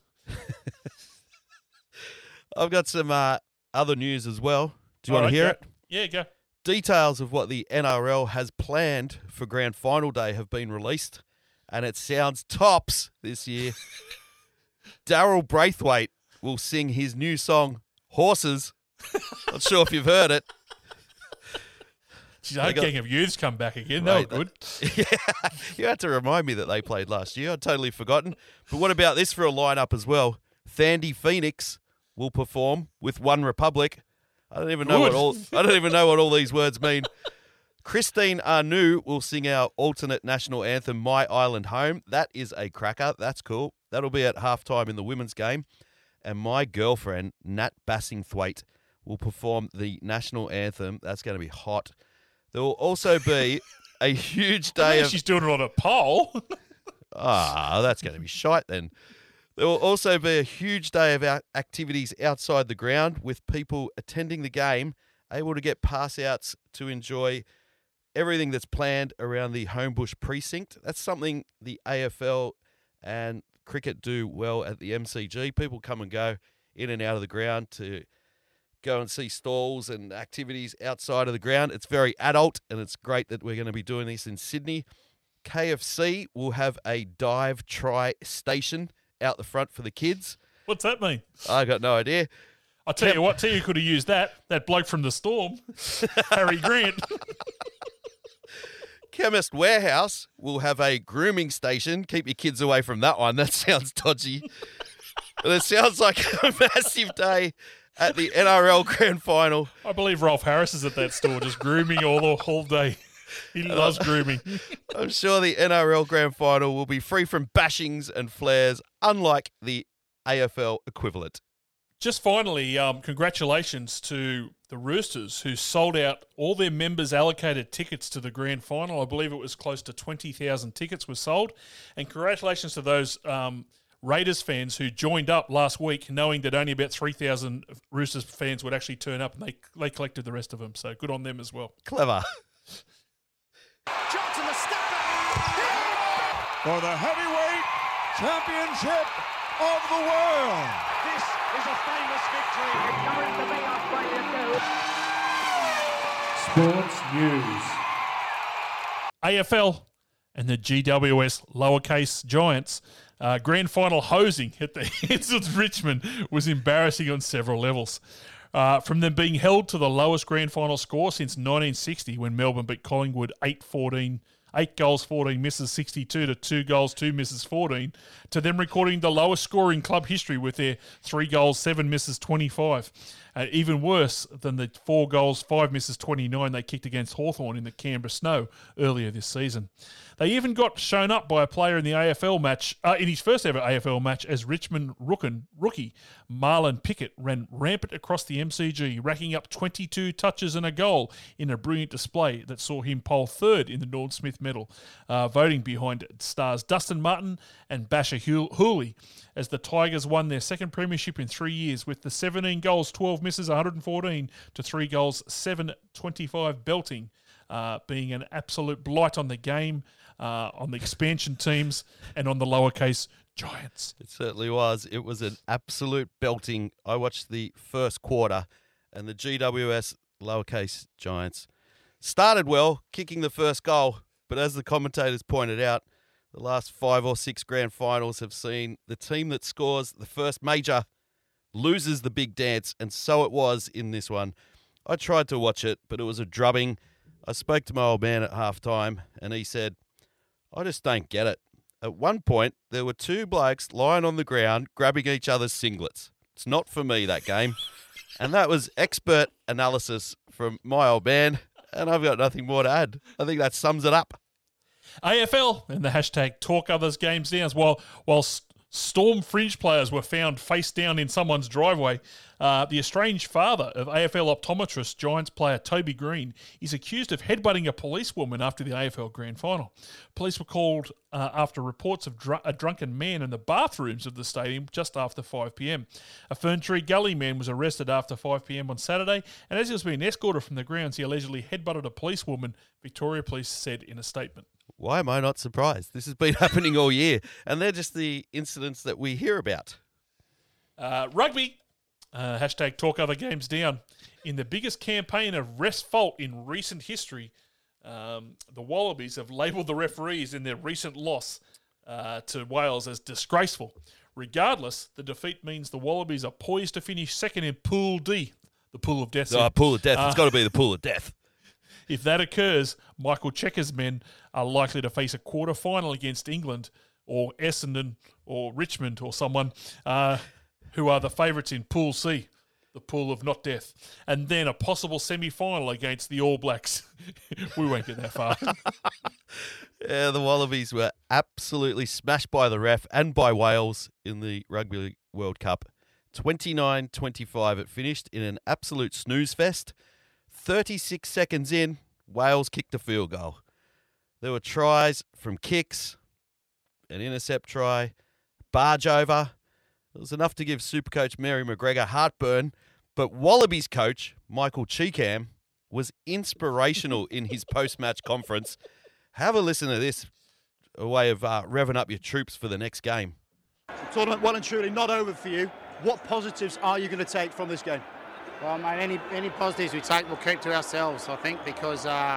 I've got some uh, other news as well. Do you All want to right, hear go. it? Yeah, go. Details of what the N R L has planned for Grand Final Day have been released, and it sounds tops this year. Daryl Braithwaite will sing his new song, Horses. Not sure if you've heard it. Geez, I hope got- Gang of Youths come back again. They were Mate, good. Yeah, you had to remind me that they played last year. I'd totally forgotten. But what about this for a lineup as well? Thandy Phoenix will perform with One Republic. I don't even know what Good. all I don't even know what all these words mean. Christine Anu will sing our alternate national anthem, My Island Home. That is a cracker. That's cool. That'll be at halftime in the women's game. And my girlfriend, Nat Bassingthwaite, will perform the national anthem. That's going to be hot. There will also be a huge I day think of... she's doing it on a pole. Ah, that's going to be shite then. There will also be a huge day of our activities outside the ground with people attending the game, able to get pass outs to enjoy everything that's planned around the Homebush precinct. That's something the A F L and cricket do well at the M C G. People come and go in and out of the ground to go and see stalls and activities outside of the ground. It's very adult, and it's great that we're going to be doing this in Sydney. K F C will have a dive try station out the front for the kids. What's that mean? I got no idea. I'll tell you what, tell you could have used that. That bloke from the Storm, Harry Grant. Chemist Warehouse will have a grooming station. Keep your kids away from that one. That sounds dodgy. But it sounds like a massive day at the N R L Grand Final. I believe Rolf Harris is at that store just grooming all the whole day. He loves grooming. I'm sure the N R L Grand Final will be free from bashings and flares, unlike the A F L equivalent. Just finally, um, congratulations to the Roosters, who sold out all their members' allocated tickets to the grand final. I believe it was close to twenty thousand tickets were sold. And congratulations to those um, Raiders fans who joined up last week knowing that only about three thousand Roosters fans would actually turn up, and they, they collected the rest of them. So good on them as well. Clever. Johnson, the step back. For the heavyweight championship of the world. This is a famous victory. It's going to be Australia too. Sports News. A F L and the G W S lowercase Giants. Uh, grand final hosing at the hands of Richmond was embarrassing on several levels. Uh, from them being held to the lowest grand final score since nineteen sixty, when Melbourne beat Collingwood eight fourteen, eight goals, fourteen misses, sixty-two to two goals, two misses, fourteen, to them recording the lowest score in club history with their three goals, seven misses, twenty-five. Uh, even worse than the four goals, five misses, twenty-nine they kicked against Hawthorn in the Canberra Snow earlier this season. They even got shown up by a player in the A F L match, uh, in his first ever A F L match, as Richmond rookin, rookie Marlon Pickett ran rampant across the M C G, racking up twenty-two touches and a goal in a brilliant display that saw him pole third in the Norm Smith medal, uh, voting behind stars Dustin Martin and Basher Hooley, as the Tigers won their second premiership in three years with the seventeen goals, twelve misses, one hundred fourteen to three goals, seven twenty-five belting, uh, being an absolute blight on the game, uh, on the expansion teams, and on the lowercase Giants. It certainly was. It was an absolute belting. I watched the first quarter, and the G W S lowercase Giants started well, kicking the first goal. But as the commentators pointed out, the last five or six grand finals have seen the team that scores the first major loses the big dance, and so it was in this one. I tried to watch it, but it was a drubbing. I spoke to my old man at half time, and he said, I just don't get it. At one point, there were two blokes lying on the ground grabbing each other's singlets. It's not for me, that game. And that was expert analysis from my old man, and I've got nothing more to add. I think that sums it up. A F L and the hashtag talk others games down. While, while Storm fringe players were found face down in someone's driveway, uh, the estranged father of A F L optometrist Giants player Toby Green is accused of headbutting a policewoman after the A F L Grand Final. Police were called uh, after reports of dr- a drunken man in the bathrooms of the stadium just after five p.m. A Ferntree Gully man was arrested after five p.m. on Saturday, and as he was being escorted from the grounds, he allegedly headbutted a policewoman, Victoria Police said in a statement. Why am I not surprised? This has been happening all year, and they're just the incidents that we hear about. Uh, rugby, uh, hashtag talk other games down. In the biggest campaign of refs' fault in recent history, um, the Wallabies have labelled the referees in their recent loss uh, to Wales as disgraceful. Regardless, the defeat means the Wallabies are poised to finish second in Pool D, the pool of death. Oh, pool of death. Uh, it's got to be the pool of death. If that occurs, Michael Checker's men are likely to face a quarter-final against England or Essendon or Richmond or someone uh, who are the favourites in Pool C, the pool of not death, and then a possible semi-final against the All Blacks. We won't get that far. Yeah, the Wallabies were absolutely smashed by the ref and by Wales in the Rugby World Cup. twenty-nine twenty-five it finished in an absolute snooze fest. thirty-six seconds in, Wales kicked a field goal. There were tries from kicks, an intercept try, barge over. It was enough to give Supercoach Mary McGregor heartburn, but Wallabies coach Michael Cheekham was inspirational in his post-match conference. Have a listen to this, a way of uh, revving up your troops for the next game. The tournament well and truly not over for you. What positives are you going to take from this game? Well, mate, any any positives we take, we'll keep to ourselves, I think, because uh,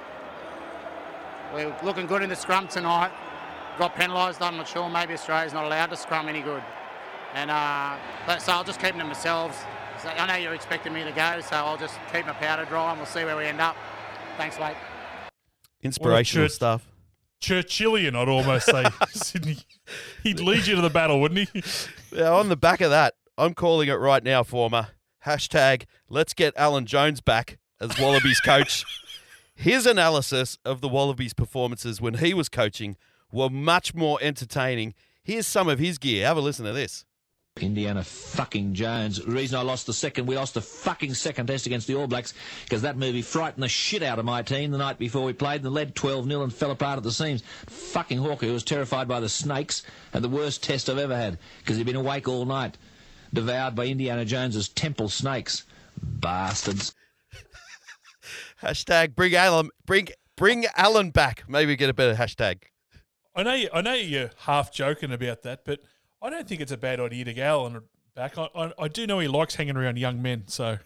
we're looking good in the scrum tonight. Got penalised, I'm not sure. Maybe Australia's not allowed to scrum any good. And uh, but, so I'll just keep them to myself. So I know you're expecting me to go, so I'll just keep my powder dry and we'll see where we end up. Thanks, mate. Inspirational Well, Church- stuff. Churchillian, I'd almost say, Sydney. He'd lead you to the battle, wouldn't he? Yeah, on the back of that, I'm calling it right now, former. Hashtag, let's get Alan Jones back as Wallabies coach. His analysis of the Wallabies' performances when he was coaching were much more entertaining. Here's some of his gear. Have a listen to this. Indiana fucking Jones. The reason I lost the second, we lost the fucking second test against the All Blacks because that movie frightened the shit out of my team the night before we played and led twelve nil and fell apart at the seams. Fucking Hawker, who was terrified by the snakes, had the worst test I've ever had because he'd been awake all night, devoured by Indiana Jones's temple snakes. Bastards. Hashtag, bring Alan, bring, bring Alan back. Maybe get a better hashtag. I know, you, I know you're half joking about that, but I don't think it's a bad idea to get Alan back. I, I, I do know he likes hanging around young men, so.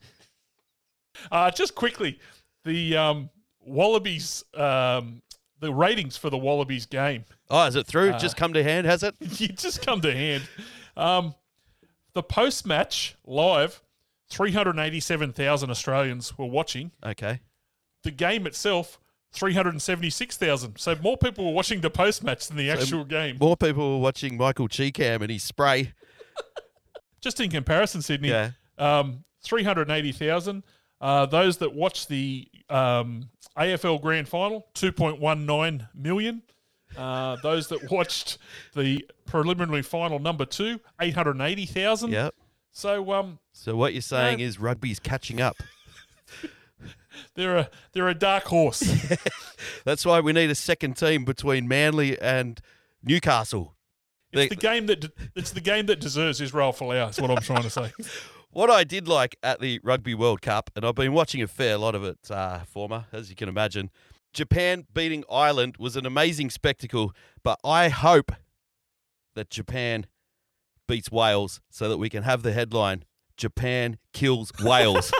uh, just quickly, the um, Wallabies, um, the ratings for the Wallabies game. Oh, is it through? Uh, Just come to hand, has it? You just come to hand. Um, the post-match live, three hundred eighty-seven thousand Australians were watching. Okay. The game itself, three hundred seventy-six thousand. So more people were watching the post-match than the actual game. More people were watching Michael Cheekham and his spray. Just in comparison, Sydney, Yeah. um, three hundred eighty thousand. Uh, those that watched the um, A F L Grand Final, two point one nine million. Uh, those that watched the preliminary final number two, eight hundred eighty thousand. Yep. So um, So what you're saying No. is rugby's catching up. they're a they're a dark horse. That's why we need a second team between Manly and Newcastle. It's They- the game that de- it's the game that deserves Israel Folau. Is what I'm trying to say. What I did like at the Rugby World Cup, and I've been watching a fair lot of it, uh, former, as you can imagine, Japan beating Ireland was an amazing spectacle, but I hope that Japan beats Wales so that we can have the headline, Japan kills Wales.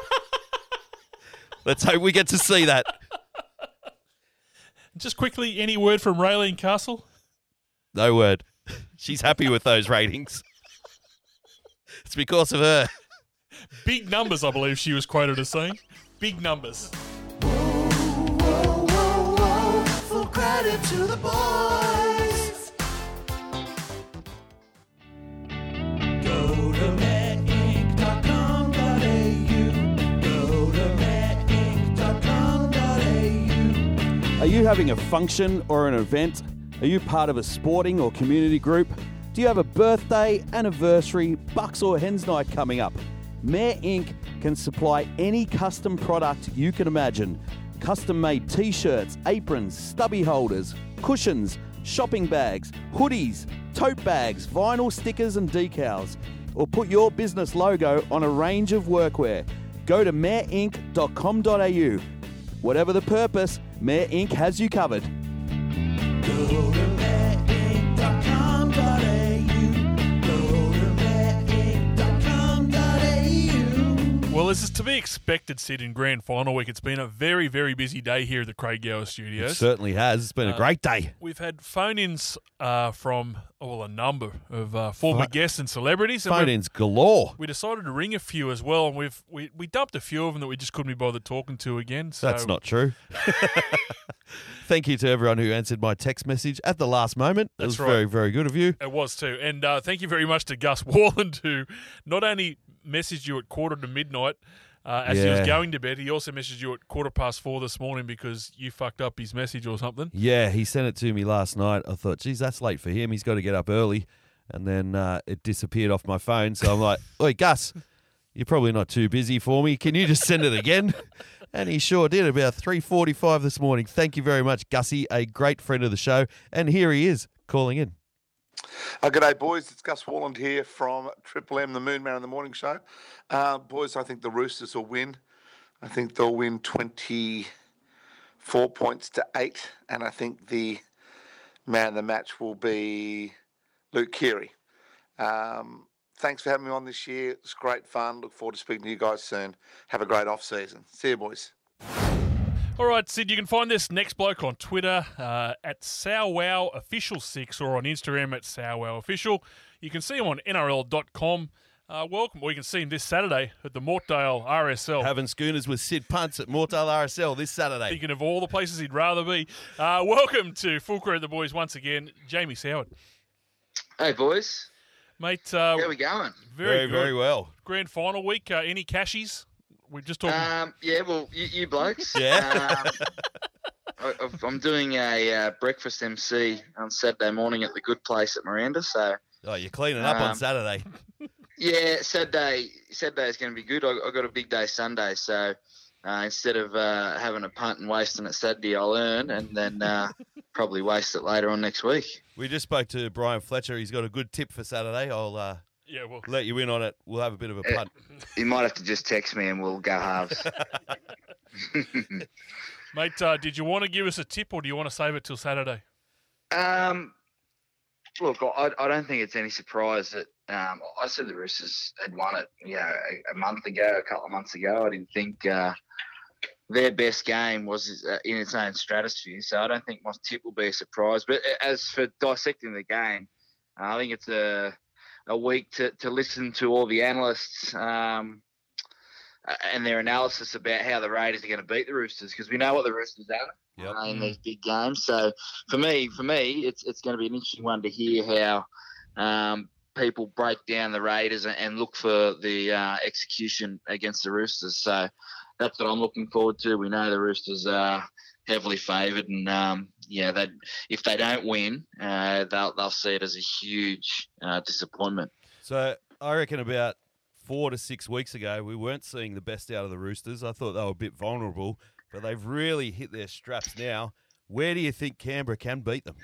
Let's hope we get to see that. Just quickly, any word from Raylene Castle? No word. She's happy with those ratings. It's because of her. Big numbers, I believe she was quoted as saying. Big numbers. Whoa, to the boys. Go to met inc dot com dot a u. Go to met inc dot com dot a u. Are you having a function or an event? Are you part of a sporting or community group? Do you have a birthday, anniversary, Bucks or Hens night coming up? Mare Incorporated can supply any custom product you can imagine. Custom-made t-shirts, aprons, stubby holders, cushions, shopping bags, hoodies, tote bags, vinyl stickers and decals. Or put your business logo on a range of workwear. Go to mare inc dot com dot a u. Whatever the purpose, Mare Incorporated has you covered. Go to mare inc dot com dot a u. Go to mare inc dot com dot a u. Well, this is to be expected, Sid, in Grand Final week. It's been a very, very busy day here at the Craig Gower Studios. It certainly has. It's been a Uh, great day. We've had phone-ins uh, from, oh, well, a number of uh, former Pho- guests and celebrities. and we've- Phone-ins galore. We decided to ring a few as well, and we've we, we dumped a few of them that we just couldn't be bothered talking to again. So That's not true. Thank you to everyone who answered my text message at the last moment. It That's was right. very, very good of you. It was too. And uh, thank you very much to Gus Warland, who not only messaged you at quarter to midnight uh, as he Yeah. was going to bed, he also messaged you at quarter past four this morning because you fucked up his message or something. Yeah, he sent it to me last night. I thought, geez, that's late for him. He's got to get up early. And then uh, it disappeared off my phone. So I'm like, oi, Gus, you're probably not too busy for me. Can you just send it again? And he sure did, about three forty-five this morning. Thank you very much, Gussie, a great friend of the show. And here he is, calling in. Uh, g'day, boys. It's Gus Warland here from Triple M, the Moon Man in the Morning Show. Uh, boys, I think the Roosters will win. I think they'll win twenty-four points to eight. And I think the man of the match will be Luke Keary. Um, thanks for having me on this year. It's great fun. Look forward to speaking to you guys soon. Have a great off-season. See you, boys. All right, Sid, you can find this next bloke on Twitter uh, at Sowwow Official six or on Instagram at Sowwow Official. You can see him on N R L dot com. Uh, welcome. Or you can see him this Saturday at the Mortdale R S L. Having schooners with Sid Punts at Mortdale R S L this Saturday. Thinking of all the places he'd rather be. Uh, welcome to Full Credit the Boys once again. Jamie Soward. Hey, boys. Mate. Uh, How we going? Very, Very, good. very well. Grand final week. Uh, any cashies? We're just talking. Um, yeah, well, you, you blokes. Yeah. Um, I, I've- I'm doing a uh, breakfast M C on Saturday morning at the Good Place at Miranda. So, Oh, you're cleaning up on Um, Saturday. yeah, Saturday Saturday is going to be good. I, I got a big day Sunday, so uh, instead of uh, having a punt and wasting it Saturday, I'll earn and then uh, probably waste it later on next week. We just spoke to Brian Fletcher. He's got a good tip for Saturday. I'll uh, yeah, well, let you in on it. We'll have a bit of a Uh, punt. You might have to just text me and we'll go halves. Mate, uh, did you want to give us a tip or do you want to save it till Saturday? Um, look, I, I don't think it's any surprise that um, I said the Roosters had won it, you know, a, a month ago, a couple of months ago. I didn't think uh, their best game was uh, in its own stratosphere, so I don't think my tip will be a surprise. But as for dissecting the game, I think it's a a week to, to listen to all the analysts um, and their analysis about how the Raiders are going to beat the Roosters, because we know what the Roosters are Yep. uh, in these big games. So for me, for me, it's it's going to be an interesting one to hear how um, people break down the Raiders and, and look for the uh, execution against the Roosters. So that's what I'm looking forward to. We know the Roosters are heavily favoured, and um, yeah, they if they don't win, uh, they'll they'll see it as a huge uh, disappointment. So I reckon about four to six weeks ago, we weren't seeing the best out of the Roosters. I thought they were a bit vulnerable, but they've really hit their straps now. Where do you think Canberra can beat them?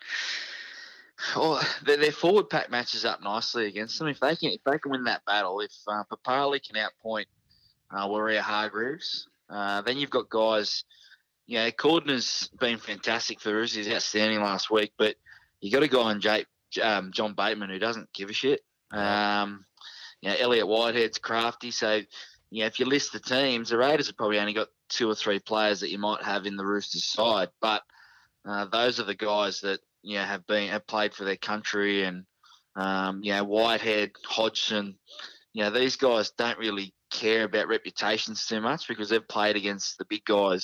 Well, their, their forward pack matches up nicely against them. If they can, if they can win that battle, if uh, Papali can outpoint uh, Warrior Hargreaves, uh, then you've got guys. You know, Cordner's been fantastic for the Roosters. He's outstanding last week, but you got a guy in Jake, um, John Bateman who doesn't give a shit. Um, you know, Elliot Whitehead's crafty. So, you know, if you list the teams, the Raiders have probably only got two or three players that you might have in the Roosters side, but uh, those are the guys that you know have been have played for their country, and um, you know, Whitehead, Hodgson. You know, these guys don't really care about reputations too much because they've played against the big guys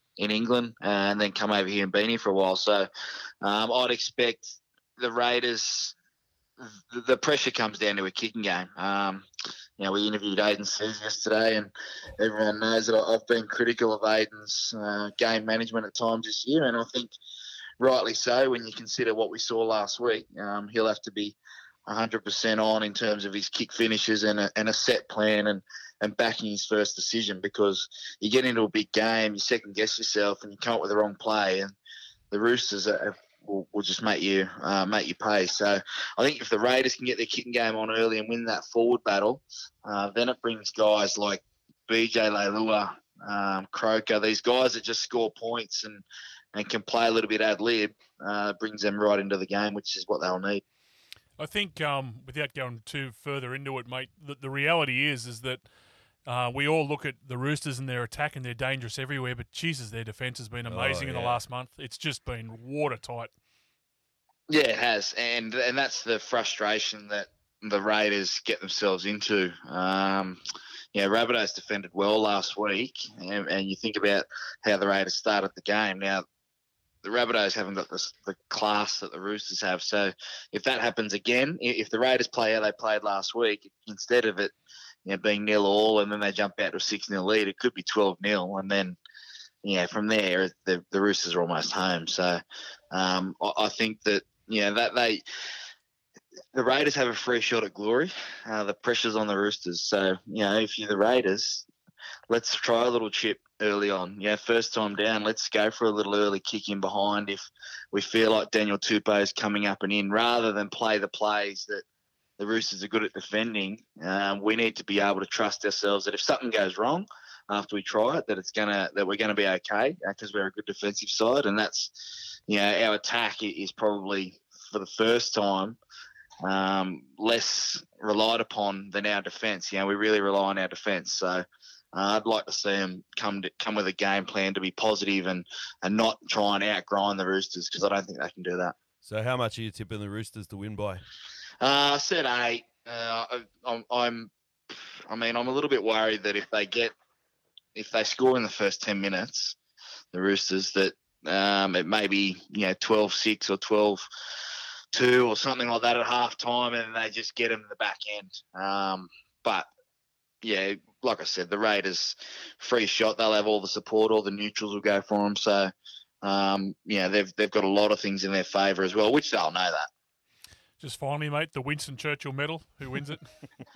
in England and then come over here and been here for a while. So um, I'd expect the Raiders. The, the pressure comes down to a kicking game. Um, you know, we interviewed Aiden Sears yesterday, and everyone knows that I've been critical of Aiden's uh, game management at times this year, and I think rightly so when you consider what we saw last week. Um, he'll have to be one hundred percent on in terms of his kick finishes and a, and a set plan and, and backing his first decision, because you get into a big game, you second-guess yourself, and you come up with the wrong play, and the Roosters are Will, will just make you uh, make you pay. So I think if the Raiders can get their kicking game on early and win that forward battle, uh, then it brings guys like B J Leilua, um, Croker, these guys that just score points and, and can play a little bit ad lib, uh, brings them right into the game, which is what they'll need. I think, um, without going too further into it, mate, the, the reality is is that uh, we all look at the Roosters and their attack and they're dangerous everywhere, but Jesus, their defence has been amazing Oh, in the yeah. last month. It's just been watertight. Yeah, it has, and and that's the frustration that the Raiders get themselves into. Um, yeah, Rabbitohs defended well last week, and, and you think about how the Raiders started the game. Now, the Rabbitohs haven't got the, the class that the Roosters have, so if that happens again, i- if the Raiders play how they played last week, instead of it you know, being nil all and then they jump out to a six nil lead, it could be twelve nil, and then yeah, from there the the Roosters are almost home. So um, I, I think that. Yeah, that they the Raiders have a free shot at glory. Uh, the pressure's on the Roosters. So, you know, if you're the Raiders, let's try a little chip early on. Yeah, first time down, let's go for a little early kick in behind if we feel like Daniel Tupou is coming up and in, rather than play the plays that the Roosters are good at defending. Um, we need to be able to trust ourselves that if something goes wrong after we try it, that it's gonna that we're gonna be okay because we're a good defensive side, and that's. You know, our attack is probably, for the first time, um, less relied upon than our defence. You know, we really rely on our defence. So uh, I'd like to see them come to, come with a game plan to be positive and, and not try and outgrind the Roosters, because I don't think they can do that. So how much are you tipping the Roosters to win by? Uh, I said eight. Uh, I, I'm, I'm, I mean, I'm a little bit worried that if they get, if they score in the first ten minutes, the Roosters, that Um, it may be, you know, twelve six or twelve two or something like that at half time, and they just get them in the back end. Um, but, yeah, like I said, the Raiders, free shot, they'll have all the support, all the neutrals will go for them. So, um, yeah, they've, they've got a lot of things in their favour as well, which they'll know that. Just finally, mate, the Winston Churchill medal. Who wins it?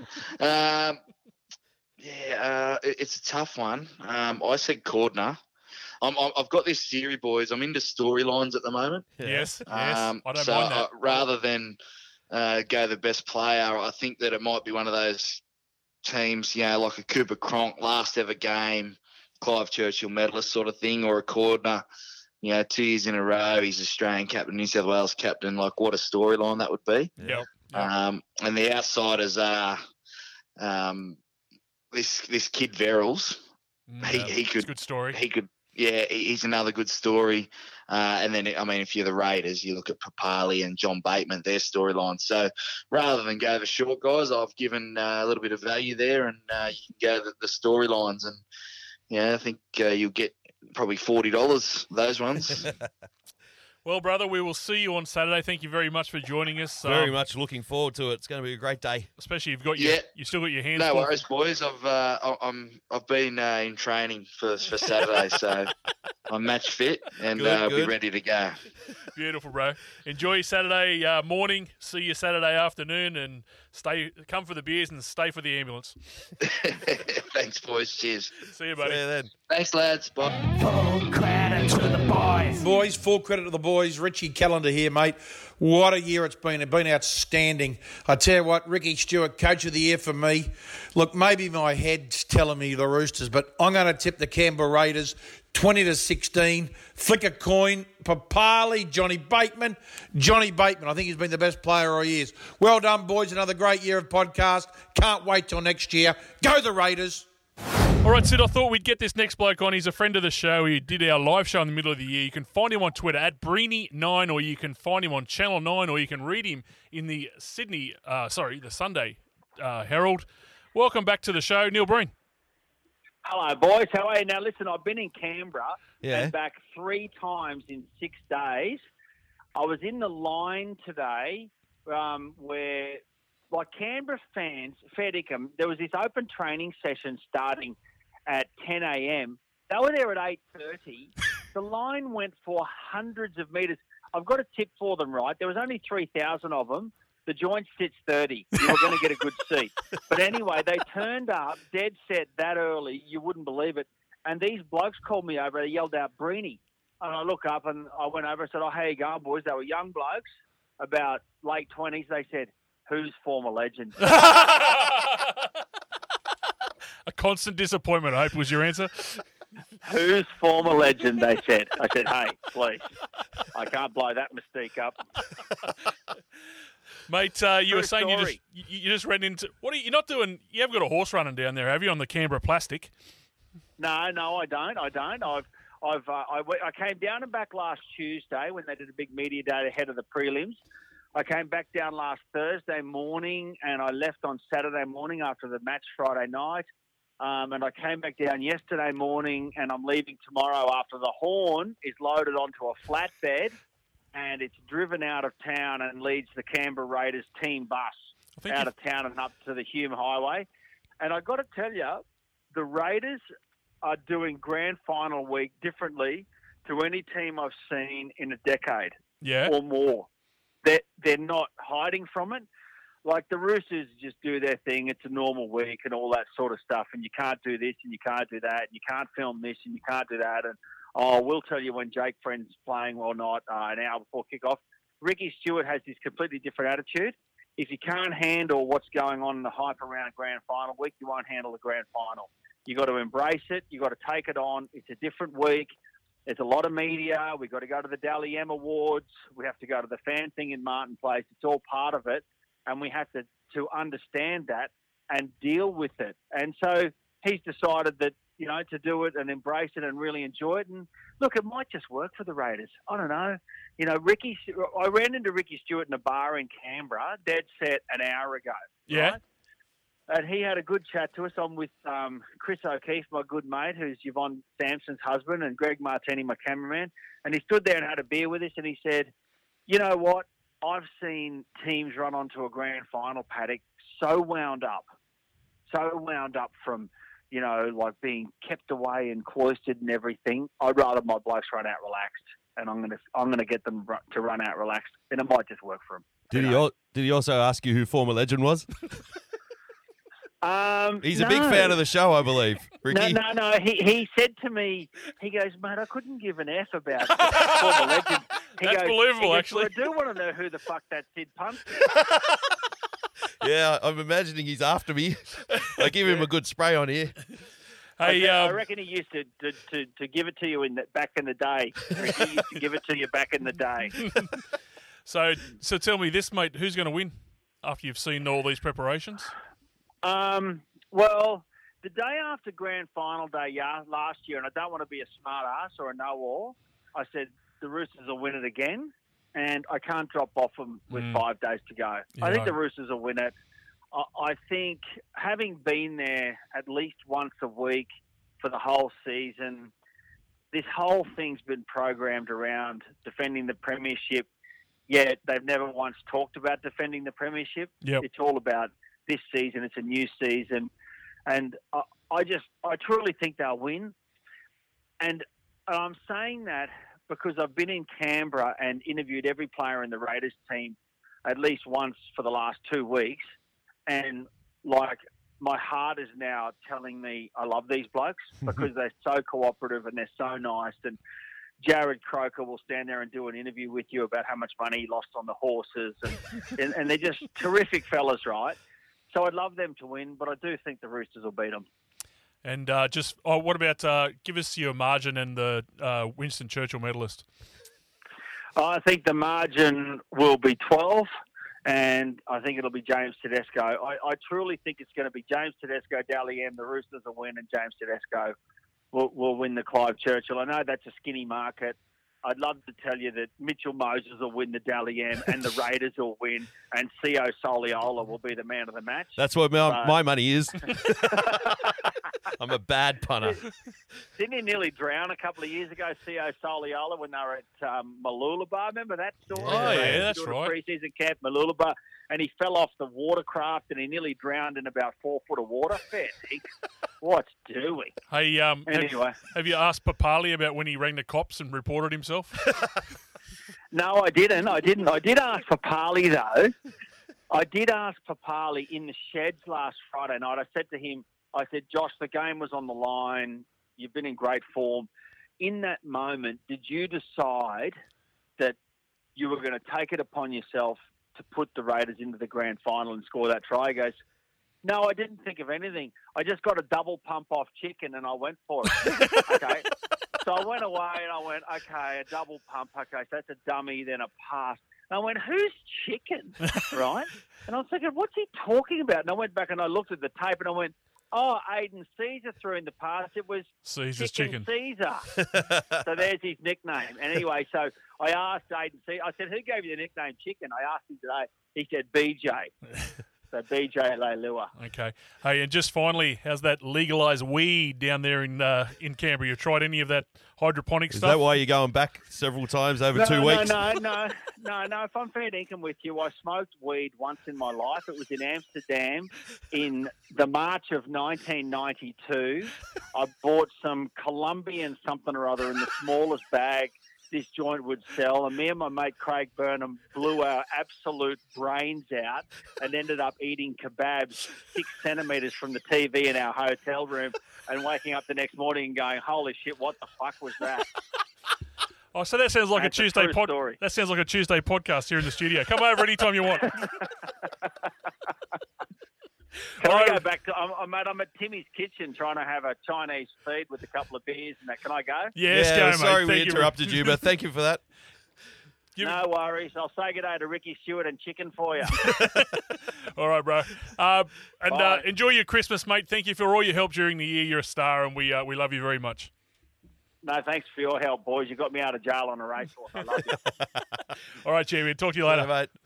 um, yeah, uh, it, it's a tough one. Um, I said Cordner. I'm, I'm, I've got this theory, boys. I'm into storylines at the moment. Yes, yes. Um, I don't so mind that. uh, rather than uh, go the best player, I think that it might be one of those teams, you know, like a Cooper Cronk, last ever game, Clive Churchill medalist sort of thing, or a Cordner, you know, two years in a row, he's Australian captain, New South Wales captain. Like, what a storyline that would be. Yep. Um, and the outsiders are um, this this kid Verrills. He Yeah, he it's a could good story. He could. Yeah, he- he's another good story. Uh, and then, I mean, if you're the Raiders, you look at Papali and John Bateman, their storyline. So rather than go the short guys, I've given uh, a little bit of value there, and uh, you can go the, the storylines. And, yeah, I think uh, you'll get probably forty dollars, those ones. Well, brother, we will see you on Saturday. Thank you very much for joining us. Very Um, much looking forward to it. It's going to be a great day. Especially you've got your, Yeah. you still got your hands No full. worries, boys. I've uh, I- I'm I've been uh, in training for for Saturday, so I'm match fit and Good, uh, I'll be good. ready to go. Beautiful, bro. Enjoy your Saturday uh, morning. See you Saturday afternoon, and stay. Come for the beers and stay for the ambulance. Thanks, boys. Cheers. See you, buddy. See you then. Thanks, lads. Bye. Full credit to the boys. Boys, full credit to the boys. Richie Callender here, mate. What a year it's been. It's been outstanding. I tell you what, Ricky Stewart, coach of the year for me. Look, maybe my head's telling me the Roosters, but I'm going to tip the Canberra Raiders twenty to sixteen. Flick a coin. Papali, Johnny Bateman. Johnny Bateman. I think he's been the best player all years. Well done, boys. Another great year of podcast. Can't wait till next year. Go the Raiders. All right, Sid, I thought we'd get this next bloke on. He's a friend of the show. He did our live show in the middle of the year. You can find him on Twitter at Breeny nine, or you can find him on Channel nine, or you can read him in the Sydney, uh, sorry, the Sunday uh, Herald. Welcome back to the show, Neil Breen. Hello, boys. How are you? Now, listen, I've been in Canberra Yeah. and back three times in six days. I was in the line today um, where, like, Canberra fans, fair dinkum, there was this open training session starting at ten a.m. They were there at eight thirty. The line went for hundreds of metres. I've got a tip for them, right? There was only three thousand of them. The joint sits thirty. You were going to get a good seat. But anyway, they turned up dead set that early. You wouldn't believe it. And these blokes called me over. They yelled out, Breeny. And I look up and I went over and said, oh, how you going, boys? They were young blokes, about late twenties. They said, who's former legend? A constant disappointment, I hope, was your answer. Who's former legend, they said. I said, hey, please. I can't blow that mystique up. Mate, uh, you True were saying you just, story. you, you just ran into... What are you, you're not doing... You haven't got a horse running down there, have you, on the Canberra Plastic? No, no, I don't. I don't. I've, I've, uh, I, w- I came down and back last Tuesday when they did a big media day ahead of the prelims. I came back down last Thursday morning and I left on Saturday morning after the match Friday night. Um, and I came back down yesterday morning and I'm leaving tomorrow after the horn is loaded onto a flatbed and it's driven out of town and leads the Canberra Raiders team bus out of town and up to the Hume Highway. And I got to tell you, the Raiders are doing grand final week differently to any team I've seen in a decade Yeah. or more. They're, they're not hiding from it. Like the Roosters just do their thing. It's a normal week and all that sort of stuff. And you can't do this and you can't do that. And you can't film this and you can't do that. And, oh, we'll tell you when Jake Friend's playing or not uh, an hour before kickoff. Ricky Stewart has this completely different attitude. If you can't handle what's going on in the hype around grand final week, you won't handle the grand final. You got to embrace it. You got to take it on. It's a different week. There's a lot of media. We've got to go to the Dally M Awards. We have to go to the fan thing in Martin Place. It's all part of it. And we have to, to understand that and deal with it. And so he's decided that, you know, to do it and embrace it and really enjoy it. And look, it might just work for the Raiders. I don't know. You know, Ricky, I ran into Ricky Stewart in a bar in Canberra, dead set an hour ago. Yeah. Right? And he had a good chat to us. I'm with um, Chris O'Keefe, my good mate, who's Yvonne Sampson's husband, and Greg Martini, my cameraman. And he stood there and had a beer with us, and he said, you know what? I've seen teams run onto a grand final paddock so wound up, so wound up from, you know, like being kept away and cloistered and everything. I'd rather my blokes run out relaxed, and I'm gonna I'm gonna get them ru- to run out relaxed, and it might just work for them. Did he? Al- did he also ask you who former legend was? Um, He's a no. big fan of the show, I believe. Ricky. No, no, no. He he said to me, he goes, mate, I couldn't give an F about former legend. He That's goes, believable, he goes, actually. "Well, I do want to know who the fuck that Sid Punt is." Yeah, I'm imagining he's after me. I give him a good spray on here. I, Hey, I um, reckon he used to, to, to, to give it to you in the, back in the day. He used to give it to you back in the day. so, so tell me this, mate. Who's going to win after you've seen all these preparations? Um, well, the day after grand final day yeah, last year, and I don't want to be a smart ass or a know-all, I said the Roosters will win it again, and I can't drop off them with Mm. five days to go. Yeah, I think right. the Roosters will win it. I, I think having been there at least once a week for the whole season, this whole thing's been programmed around defending the premiership, yet they've never once talked about defending the premiership. Yep. It's all about this season. It's a new season. And I, I just, I truly think they'll win. And I'm saying that because I've been in Canberra and interviewed every player in the Raiders team at least once for the last two weeks. And like, my heart is now telling me I love these blokes because they're so cooperative and they're so nice. And Jared Croker will stand there and do an interview with you about how much money he lost on the horses. And, and, and they're just terrific fellas, right? So I'd love them to win, but I do think the Roosters will beat them. And uh, just, oh, what about, uh, give us your margin and the uh, Winston Churchill medalist. I think the margin will be twelve, and I think it'll be James Tedesco. I, I truly think it's going to be James Tedesco, Dally M, the Roosters will win, and James Tedesco will, will win the Clive Churchill. I know that's a skinny market. I'd love to tell you that Mitchell Moses will win the Dally M and the Raiders will win and C O Soliola will be the man of the match. That's what my, But- my money is. I'm a bad punter. Didn't he nearly drown a couple of years ago, C O Soliola, when they were at um, Mooloolaba? Remember that story? Oh, They yeah, were that's doing a right. Pre-season camp, Mooloolaba, and he fell off the watercraft and he nearly drowned in about four foot of water. Fair dinkum. What's doing? Hey, um, have- Anyway. have, you asked Papali about when he rang the cops and reported himself? No, I didn't. I didn't. I did ask Papali, though. I did ask Papali in the sheds last Friday night. I said to him, I said, Josh, the game was on the line. You've been in great form. In that moment, did you decide that you were going to take it upon yourself to put the Raiders into the grand final and score that try? He goes, no, I didn't think of anything. I just got a double pump off chicken and I went for it. Okay. So I went away and I went, okay, a double pump. Okay, so that's a dummy, then a pass. And I went, who's chicken? Right? And I was thinking, what's he talking about? And I went back and I looked at the tape and I went, oh, Aiden Caesar threw in the pass. It was Caesar's Chicken, chicken. Caesar. So there's his nickname. And anyway, so I asked Aiden Caesar, I said, who gave you the nickname Chicken? I asked him today. He said, B J. So B J Leilua. Okay. Hey, and just finally, how's that legalised weed down there in uh, in Canberra? You tried any of that hydroponic Is stuff? that why you're going back several times over no, two no, weeks? No, no, no, no. If I'm fair dinkum with you, I smoked weed once in my life. It was in Amsterdam in the March of nineteen ninety-two. I bought some Colombian something or other in the smallest bag this joint would sell, and me and my mate Craig Burnham blew our absolute brains out and ended up eating kebabs six centimetres from the T V in our hotel room and waking up the next morning and going, holy shit, what the fuck was that? Oh, so that sounds like That's a a Tuesday true pod. story. That sounds like a Tuesday podcast here in the studio. Come over anytime you want. Can I go back to, I'm, I'm, mate, I'm at Timmy's Kitchen trying to have a Chinese feed with a couple of beers and that. Can I go? Yes, yeah, go, mate. sorry we Thank you. interrupted you, but thank you for that. No worries. I'll say good day to Ricky Stewart and Chicken for you. All right, bro. Uh, and uh, Bye. enjoy your Christmas, mate. Thank you for all your help during the year. You're a star, and we uh, we love you very much. No, thanks for your help, boys. You got me out of jail on a racehorse. I love you. All right, champion. Talk to you later, Yeah, mate.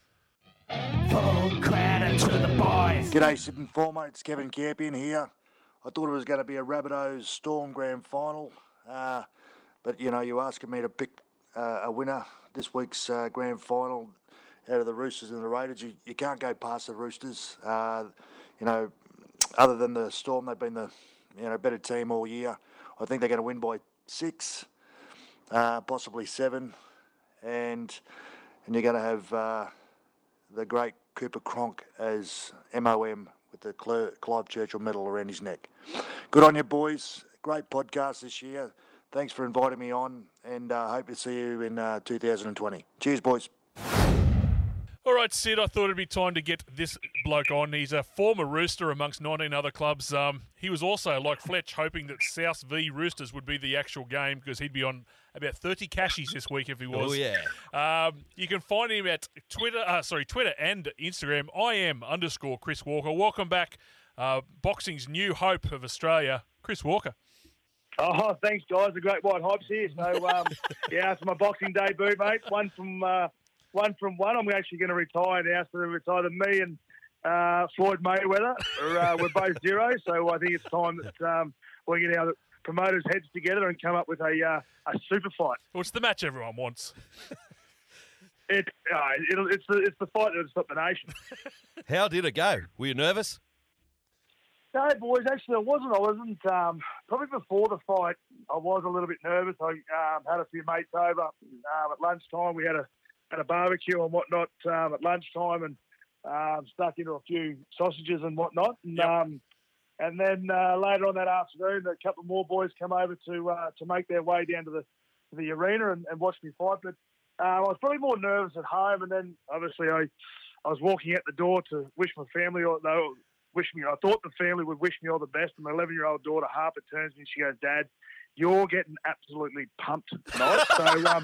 Full credit to the boys. G'day, Sid and Former. It's Kevin Campion here. I thought it was going to be a Rabbitohs Storm Grand Final, uh, but you know, you're asking me to pick uh, a winner this week's uh, Grand Final out of the Roosters and the Raiders. You, you can't go past the Roosters. Uh, you know, other than the Storm, they've been the you know better team all year. I think they're going to win by six, uh, possibly seven, and and you're going to have uh, the great Cooper Cronk as M O M with the Cl- Clive Churchill medal around his neck. Good on you, boys. Great podcast this year. Thanks for inviting me on, and uh, hope to see you in uh, two thousand twenty. Cheers, boys. All right, Sid, I thought it'd be time to get this bloke on. He's a former Rooster amongst nineteen other clubs. Um, he was also, like Fletch, hoping that South v Roosters would be the actual game because he'd be on about thirty cashies this week if he was. Oh, yeah. Um, you can find him at Twitter, uh, sorry, Twitter and Instagram. I am underscore Chris Walker. Welcome back, uh, boxing's new hope of Australia, Chris Walker. Oh, thanks, guys. The Great White Hype's here. So, um, yeah, it's my boxing debut, mate. One from uh, one from one. I'm actually going to retire now. So it's either me and uh, Floyd Mayweather. Or, uh, we're both zero. So I think it's time that um, we get our promoters' heads together and come up with a uh, a super fight. Well, it's the match everyone wants. It, uh, it'll, it's the it's the fight that'll stop the nation. How did it go? Were you nervous? No, boys, actually, I wasn't. I wasn't. Um, probably before the fight, I was a little bit nervous. I um, had a few mates over um, at lunchtime. We had a had a barbecue and whatnot um, at lunchtime, and um, stuck into a few sausages and whatnot. And, Yep. um, and then uh, later on that afternoon, a couple more boys come over to uh, to make their way down to the to the arena and, and watch me fight. But uh, I was probably more nervous at home, and then obviously I I was walking out the door to wish my family all though. Wish me. I thought the family would wish me all the best. And my eleven-year-old daughter Harper turns to me and she goes, "Dad, you're getting absolutely pumped tonight." So, um,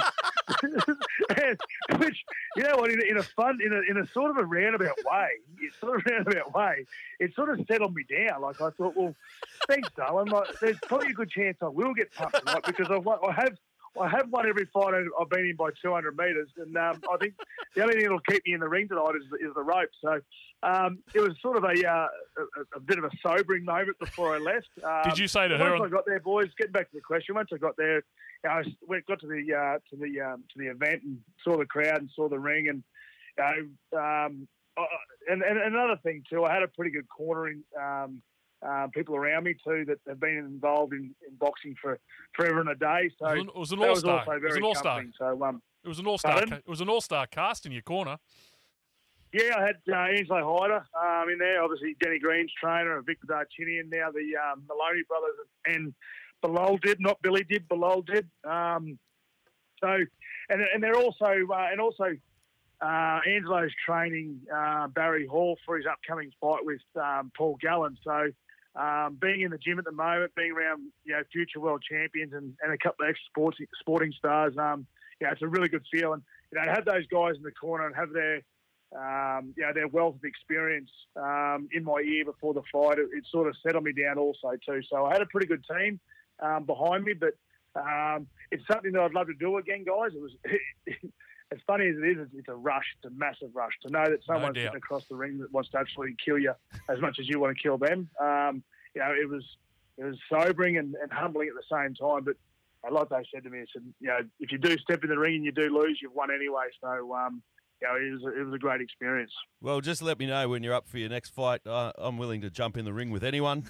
and, which you know what, in a, in a fun, in a in a sort of a roundabout way, it's sort of a roundabout way, it sort of settled me down. Like I thought, well, thanks, darling. Like, there's probably a good chance I will get pumped tonight because I, I have I have won every fight I've been in by two hundred metres, and um, I think the only thing that'll keep me in the ring tonight is, is the rope. So um, it was sort of a, uh, a a bit of a sobering moment before I left. Um, Did you say to her Once on- I got there, boys, getting back to the question, once I got there, you know, I went, got to the uh, to the um, to the event and saw the crowd and saw the ring, and you know, um, uh, and, and another thing too, I had a pretty good cornering. Um, Um, people around me too that have been involved in, in boxing for forever and a day. So It was an- it was an that all-star. also It was very an all-star. comforting. So um, It was an all-star. pardon? Ca- it was an all-star cast in your corner. Yeah, I had uh, Angelo Hyder um, in there. Obviously, Denny Green's trainer, Victor Darchinian, now the um, Maloney brothers, and Bilal did, not Billy did, Bilal did. Um, so, and and they're also uh, and also uh, Angelo's training uh, Barry Hall for his upcoming fight with um, Paul Gallen. So. Um, being in the gym at the moment, being around you know future world champions and, and a couple of ex sports sporting stars, um, yeah, it's a really good feel. And you know, to have those guys in the corner and have their um, you know their wealth of experience um, in my ear before the fight, it, it sort of settled me down also too. So I had a pretty good team um, behind me, but um, it's something that I'd love to do again, guys. It was. As funny as it is, it's a rush. It's a massive rush to know that someone's doubt. sitting across the ring that wants to absolutely kill you as much as you want to kill them. Um, you know, it was it was sobering and, and humbling at the same time. But uh, like they said to me, I said, you know, if you do step in the ring and you do lose, you've won anyway. So, um, you know, it was a, it was a great experience. Well, just let me know when you're up for your next fight. Uh, I'm willing to jump in the ring with anyone.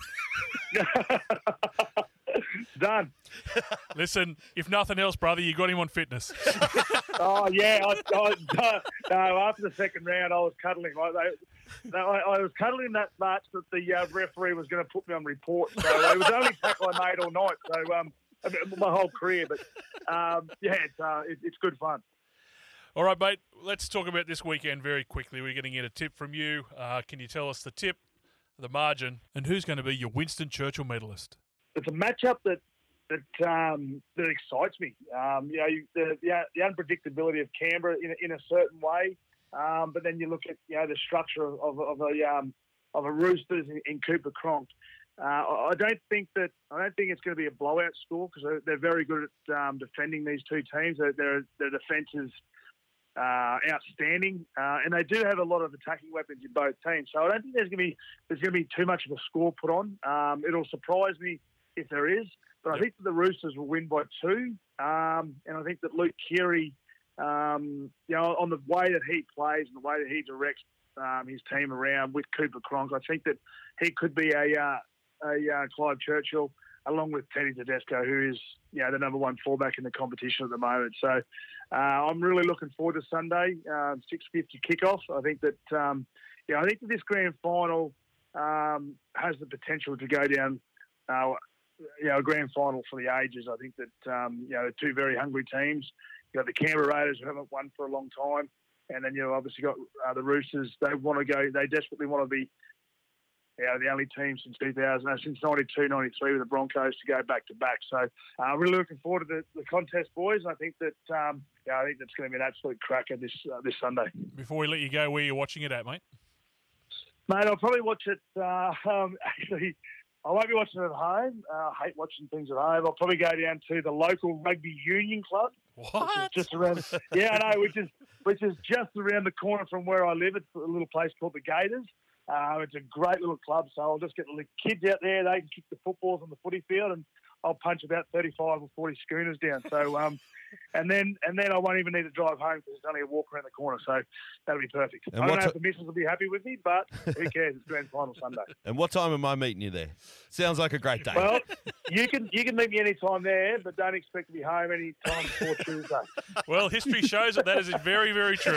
Done. Listen, if nothing else, brother, you got him on fitness. Oh yeah, I, I, no, after the second round, I was cuddling. I, they, I, I was cuddling that much that the uh, referee was going to put me on report. So it was the only tackle I made all night. So um, my whole career, but um, yeah, it's uh, it, it's good fun. All right, mate, let's talk about this weekend very quickly. We're going to get a tip from you. Uh, can you tell us the tip, the margin, and who's going to be your Winston Churchill medalist? It's a matchup that that um, that excites me. Um, you know, you, the, the the unpredictability of Canberra in a, in a certain way, um, but then you look at you know the structure of, of, of a um, of a Roosters in, in Cooper Cronk. Uh, I don't think that I don't think it's going to be a blowout score because they're, they're very good at um, defending these two teams. Their their, their defence is uh, outstanding, uh, and they do have a lot of attacking weapons in both teams. So I don't think there's going to be there's going to be too much of a score put on. Um, it'll surprise me if there is, but I think that the Roosters will win by two, um, and I think that Luke Keary, um, you know, on the way that he plays and the way that he directs um, his team around with Cooper Cronk, I think that he could be a uh, a uh, Clive Churchill along with Teddy Tedesco, who is you know the number one fullback in the competition at the moment. So uh, I'm really looking forward to Sunday, uh, six fifty kickoff. I think that um, yeah, I think that this grand final um, has the potential to go down. Uh, you know, a grand final for the ages. I think that, um, you know, two very hungry teams. You got the Canberra Raiders who haven't won for a long time. And then, you know, obviously got uh, the Roosters. They want to go, they desperately want to be, you know, the only team since two thousand, since ninety-two, ninety-three with the Broncos to go back to back. So I'm uh, really looking forward to the, the contest, boys. I think that, um, yeah, I think that's going to be an absolute cracker this, uh, this Sunday. Before we let you go, where are you watching it at, mate? Mate, I'll probably watch it, uh, um, actually, I won't be watching it at home. Uh, I hate watching things at home. I'll probably go down to the local rugby union club. What? Just around, yeah, I know, which is which is just around the corner from where I live. It's a little place called the Gators. Uh, it's a great little club, so I'll just get the kids out there. They can kick the footballs on the footy field, and I'll punch about thirty-five or forty schooners down. So, um, and then and then I won't even need to drive home because it's only a walk around the corner. So that'll be perfect. And I don't what know if ti- the missus will be happy with me, but who cares? It's grand final Sunday. And what time am I meeting you there? Sounds like a great day. Well, you can you can meet me any time there, but don't expect to be home any time before Tuesday. Well, history shows that that is very, very true.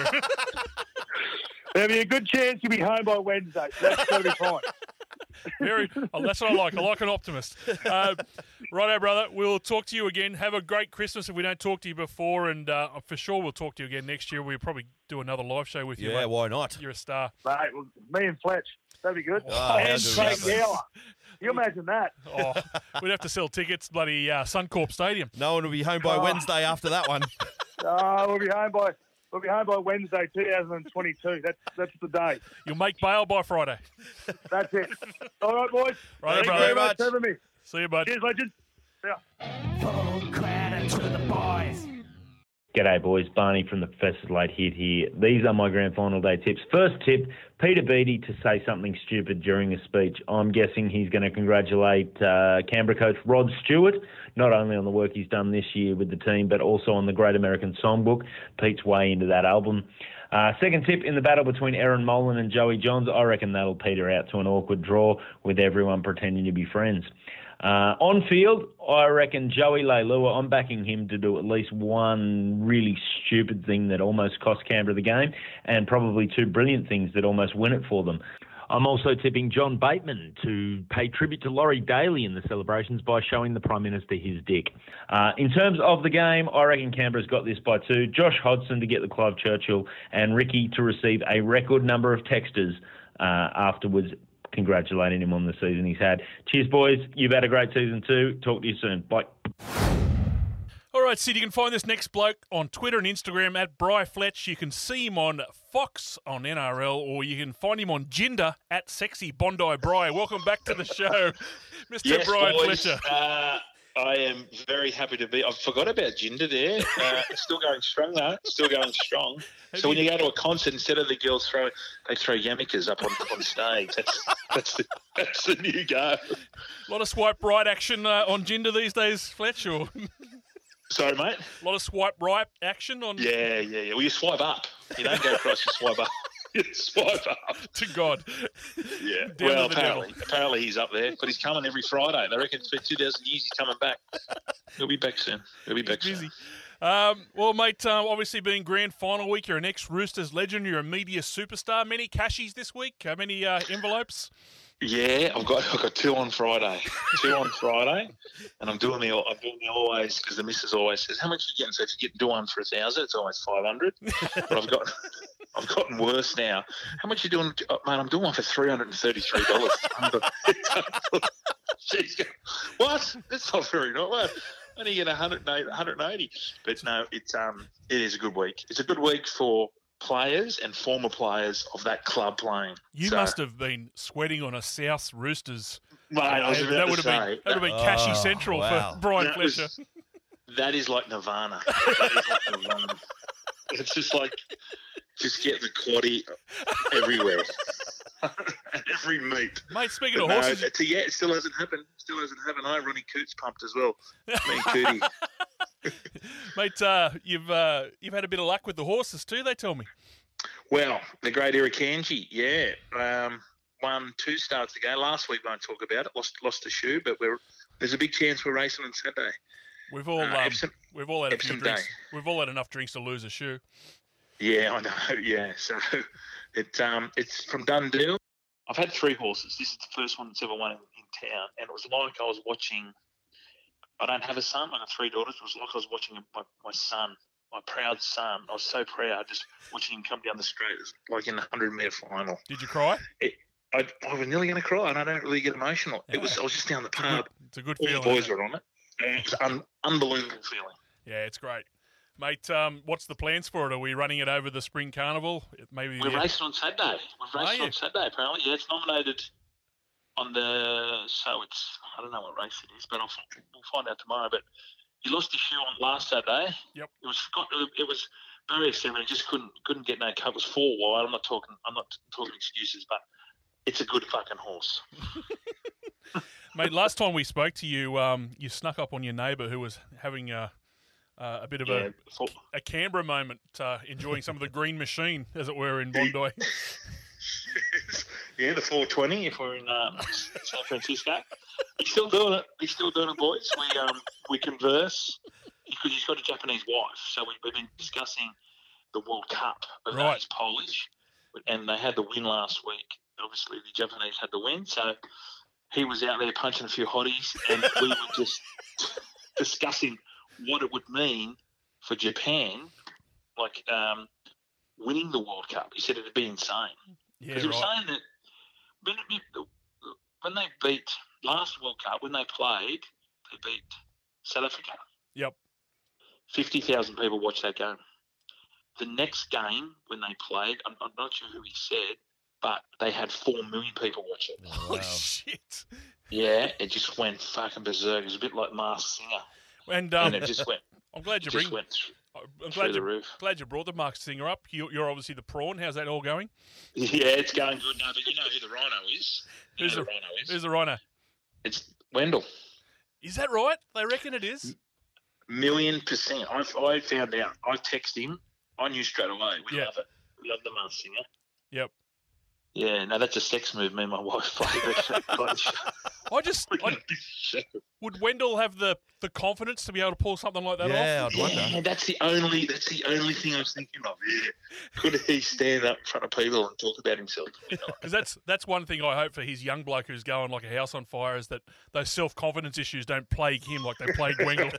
There'll be a good chance you'll be home by Wednesday. So that's going to be fine. Very. Oh, that's what I like. I like an optimist. Uh, righto, brother. We'll talk to you again. Have a great Christmas if we don't talk to you before, and uh, for sure we'll talk to you again next year. We'll probably do another live show with you. Yeah, mate. why not? You're a star. Mate, well, me and Fletch. That'd be good. Oh, how and good Craig is that? Gower. You imagine that? Oh, we'd have to sell tickets, bloody uh, Suncorp Stadium. No one will be home by Oh. Wednesday after that one. Oh, we'll be home by we'll be home by Wednesday, two thousand twenty-two. That's that's the day. You'll make bail by Friday. That's it. All right, boys. Right, Thank brother. you very much for having me. See you, bud. Cheers, legend. See ya. Full credit. to the boys. G'day boys, Barney from the Professor's Late Hit here. These are my grand final day tips. First tip, Peter Beattie to say something stupid during a speech. I'm guessing he's going to congratulate uh, Canberra coach Rod Stewart, not only on the work he's done this year with the team, but also on the Great American Songbook. Pete's way into that album. Uh, second tip, in the battle between Aaron Molan and Joey Johns, I reckon that'll peter out to an awkward draw with everyone pretending to be friends. Uh, on field, I reckon Joey Leilua, I'm backing him to do at least one really stupid thing that almost cost Canberra the game, and probably two brilliant things that almost win it for them. I'm also tipping John Bateman to pay tribute to Laurie Daly in the celebrations by showing the Prime Minister his dick. Uh, in terms of the game, I reckon Canberra's got this by two. Josh Hodgson to get the Clive Churchill, and Ricky to receive a record number of texters uh, afterwards, congratulating him on the season he's had. Cheers, boys. You've had a great season too. Talk to you soon. Bye. All right, Sid, you can find this next bloke on Twitter and Instagram at Bry Fletch. You can see him on Fox on N R L, or you can find him on Ginder at Sexy Bondi Bry. Welcome back to the show, Mister Yes, Brian boys. Fletcher. Uh, I am very happy to be. I forgot about Ginder there. Uh, still going strong though. Still going strong. So when you go to a concert, instead of the girls throw, they throw yarmulkes up on, on stage. That's that's the, that's the new go. A lot of swipe right action uh, on Ginder these days, Fletch. Or Sorry, mate. A lot of swipe right action on. Yeah, yeah, yeah. Well, you swipe up. You don't go across. You swipe up. You swipe up. To God. Yeah. Down well, to the apparently, apparently he's up there, but he's coming every Friday. They reckon for two thousand years he's coming back. He'll be back soon. He'll be back busy. soon. Um, well, mate, um, obviously being grand final week, you're an ex-Roosters legend. You're a media superstar. Many cashies this week? Uh, many uh, envelopes? Yeah, I've got I've got two on Friday, two on Friday, and I'm doing the I'm doing the always because the missus always says how much are you getting. So if you get do one for a thousand, it's always five hundred. But I've got I've gotten worse now. How much are you doing, oh, mate? I'm doing one for three hundred and thirty three dollars. She's going, what? That's not very not what. Only get one hundred eighty. But no, it's um it is a good week. It's a good week for players and former players of that club playing. You So- must have been sweating on a South Roosters. Mate, I was Uh, about that to would have been say, that would have been that- cashy Oh, central wow. for Brian That was- Fletcher. That is like Nirvana. That is like Nirvana. It's just like, just get the quaddy everywhere. Every meet. Mate, speaking of But no, horses- it's a, yeah, it still hasn't happened. Still hasn't happened. I have Ronnie Coots pumped as well. Me and Cootie. Mate, uh, you've uh, you've had a bit of luck with the horses too, they tell me. Well, the great Irukandji, yeah. Um, won two starts ago. Last week, won't talk about it. Lost lost a shoe, but we're there's a big chance we're racing on Saturday. We've all Uh, um, Epsom- we've all had a few Epsom drinks. Day. We've all had enough drinks to lose a shoe. Yeah, I know. Yeah, so it um it's from Dundee. I've had three horses. This is the first one that's ever won in, in town, and it was like I was watching. I don't have a son. I got three daughters. It was like I was watching my, my son, my proud son. I was so proud just watching him come down the straight. It was like in the hundred metre final. Did you cry? It, I, I was nearly going to cry, and I don't really get emotional. It was. I was just down the pub. It's a good All feeling. the boys isn't it? were on it. And it was an unbelievable feeling. Yeah, it's great. Mate, um, what's the plans for it? Are we running it over the spring carnival? It- Maybe We're the- racing on Saturday. We're Are racing you? on Saturday, apparently. Yeah, it's nominated on the. So it's. I don't know what race it is, but I'll, f- we'll find out tomorrow. But he lost his shoe on last Saturday. Yep. It was got. It was barrier seven. He just couldn't couldn't get no cut. It was four wide. I'm not talking. I'm not talking excuses, but it's a good fucking horse. Mate, last time we spoke to you, um, you snuck up on your neighbour who was having a, uh, a bit of Yeah, a, a Canberra moment, uh, enjoying some of the green machine, as it were, in Bondi. Yeah, the four twenty. If we're in um, San Francisco, he's still doing it. He's still doing it, boys. We um we converse because he's got a Japanese wife, so we, we've been discussing the World Cup. But Right. He's Polish, and they had the win last week. Obviously, the Japanese had the win, so he was out there punching a few hotties, and we were just discussing what it would mean for Japan, like um, winning the World Cup. He said it'd be insane. Yeah, Because he was right. saying that when, it- when they beat last World Cup, when they played, they beat South Africa. Yep. fifty thousand people watched that game. The next game, when they played, I'm, I'm not sure who he said, but they had four million people watch it. Holy shit. Yeah, it just went fucking berserk. It was a bit like Masked Singer. And, um, and it just went. I'm glad you just bring. went th- I'm through glad the you, roof. glad you brought the Mark Singer up. You, you're obviously the prawn. How's that all going? Yeah, it's going good now, but you know who the rhino is. You Who's know the, the rhino is. who's the rhino? It's Wendell. Is that right? They reckon it is. Million percent. I, I found out. I texted him. I knew straight away. We Yeah. love it. We love the Masked Singer. Yep. Yeah, no, that's a sex move. Me and my wife play. I just I, would Wendell have the, the confidence to be able to pull something like that Yeah, off? I'd wonder. Yeah, that's the only. That's the only thing I was thinking of. Yeah, could he stand up in front of people and talk about himself? Because that's that's one thing I hope for his young bloke who's going like a house on fire is that those self confidence issues don't plague him like they plague Wendell.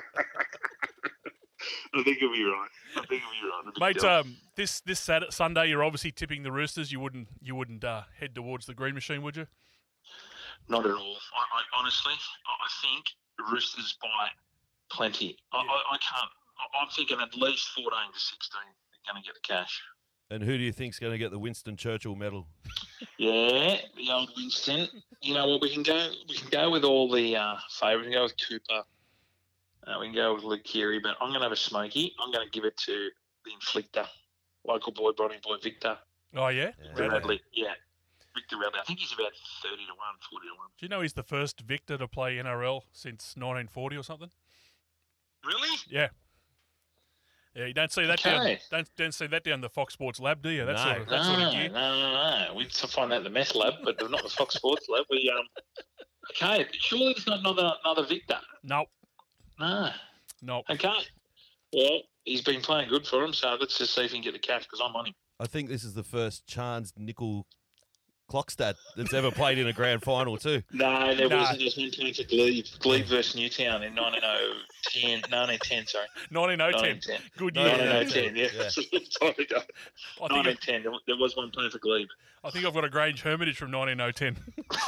I think you'll be right. I think you'll be right. It'll be Mate, dope. um, this this Saturday, Sunday, you're obviously tipping the Roosters. You wouldn't you wouldn't uh, head towards the green machine, would you? Not at all. I, I honestly, I I think Roosters by plenty. I, I, I can't. I- I'm thinking at least fourteen to sixteen. They're going to get the cash. And who do you think's going to get the Winston Churchill medal? Yeah, the old Winston. You know what? We can go. We can go with all the uh, favourites. We can go with Cooper. Uh, we can go with Luke Keary, but I'm going to have a smoky. I'm going to give it to the inflictor, local boy, Bronny boy, Victor Oh yeah, Yeah. Radley. Yeah, Victor Radley. I think he's about thirty to one, forty to one. Do you know he's the first Victor to play N R L since nineteen forty or something? Really? Yeah. Yeah, you don't see that down. Okay. Don't don't see that down the Fox Sports lab, do you? That No. sort of No, that sort no, of gear. no, no. We to find that in the mess lab, but not the Fox Sports lab. We um. Okay, surely there's not another another Victor. Nope. No. Nope. Okay. Well, he's been playing good for him, so let's just see if he can get the cash because I'm on him. I think this is the first Chance Nickel Clockstad that's ever played in a grand final too. No, there No. wasn't. There's one playing for Glebe, Glebe versus Newtown in nineteen oh ten, nineteen ten, sorry. nineteen oh ten. nineteen ten. Good year. nineteen oh ten, yeah. Yeah. That's a long time ago. I think, nineteen ten, there- there was one playing for Glebe. I think I've got a Grange Hermitage from nineteen oh ten.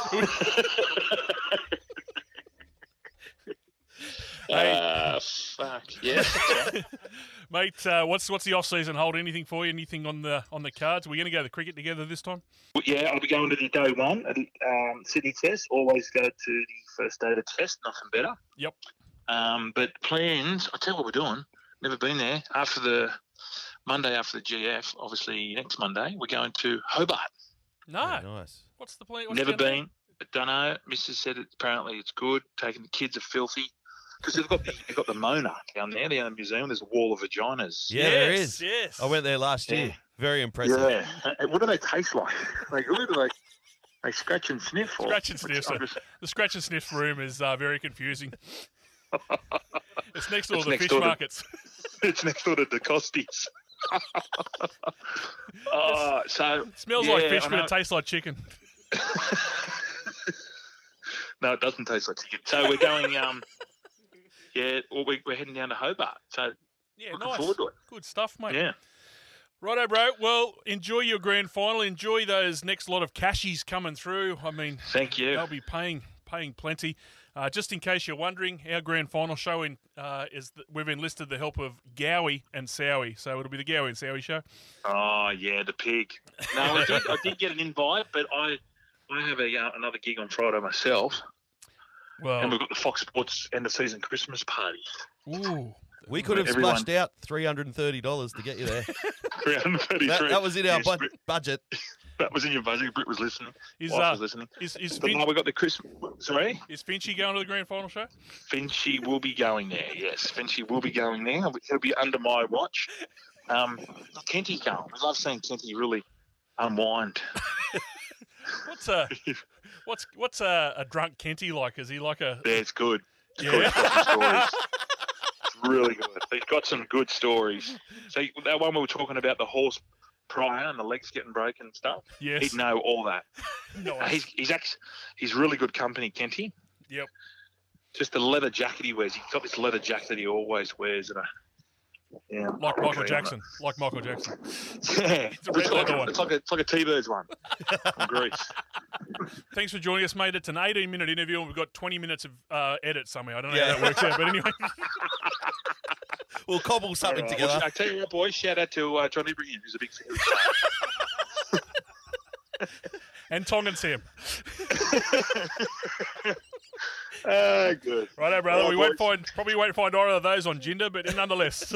Ah, fuck. Yeah. Mate, uh, what's what's the off season hold? Anything for you? Anything on the on the cards? Are we going to go to the cricket together this time? Well, yeah, I'll be going to the day one at um, Sydney Test. Always go to the first day of the test, nothing better. Yep. Um, but plans, I'll tell you what we're doing. Never been there. After the Monday after the G F, obviously next Monday, we're going to Hobart. No. Very nice. What's the plan? What's Never the been. Don't know. Missus said it, apparently it's good. Taking the kids are filthy. Because they've got the they've got the Mona down there, the museum. There's a wall of vaginas. Yeah, there Yes, is. yes. I went there last year. Yeah. Very impressive. Yeah. Uh, What do they taste like? Like, who do they? They scratch and sniff. Or, Scratch and sniff. which So I'm just- the scratch and sniff room is uh, very confusing. It's next door It's to the next fish door to- markets. It's next door to DeCosti's. Oh, so Smells yeah, like fish, I but know. it tastes like chicken. No, it doesn't taste like chicken. So we're going. Um, yeah, well, we, we're heading down to Hobart. So Yeah, looking nice. forward to it. Good stuff, mate. Yeah. Righto, bro. Well, enjoy your grand final. Enjoy those next lot of cashies coming through. I mean, Thank you. they'll be paying paying plenty. Uh, just in case you're wondering, our grand final show in uh, is th- we've enlisted the help of Gowie and Sowie, so it'll be the Gowie and Sowie show. Oh yeah, the pig. No, I did. I did get an invite, but I I have a uh, another gig on Friday myself, Well, and we've got the Fox Sports end of season Christmas party. ooh, We could have Everyone- splashed out three hundred and thirty dollars to get you there. three hundred thirty-three. that, that was in our Yes, bud- Brit- budget. That was in your budget. Britt was listening. is Wife uh, was listening. is is, But fin- no, we got the Christmas. Sorry. is Finchy going to the grand final show? Finchy will be going there, yes. Finchy will be going there. He'll be under my watch. Um, Kenty going. We love seeing Kenty really unwind. What's a what's what's a, a drunk Kenty like? Is he like a Yeah, it's good. It's Yeah. good. He's got some stories. It's really good. He's got some good stories. So that one we were talking about, the horse prior and the legs getting broken and stuff, Yes. he'd know all that. Nice. Uh, he's he's actually, he's really good company, Kenty. Yep. Just the leather jacket he wears. He's got this leather jacket that he always wears. And a, yeah, Like I'm Michael keen on Jackson. Like Michael Jackson. it. Yeah, It's a red it's, like leather a, one. it's like a it's like a T-Birds one from Greece. Thanks for joining us, mate. It's an eighteen minute interview and we've got twenty minutes of uh, edit somewhere. I don't know Yeah. how that works out, but anyway. We'll cobble something All right. together. Well, I tell you what, boys. Shout out to uh, John Ibrahim, who's a big fan of the show. And Tongan Sam. Ah, good. Righto, brother. All we right, won't boys. find probably won't find either of those on Jinder, but nonetheless.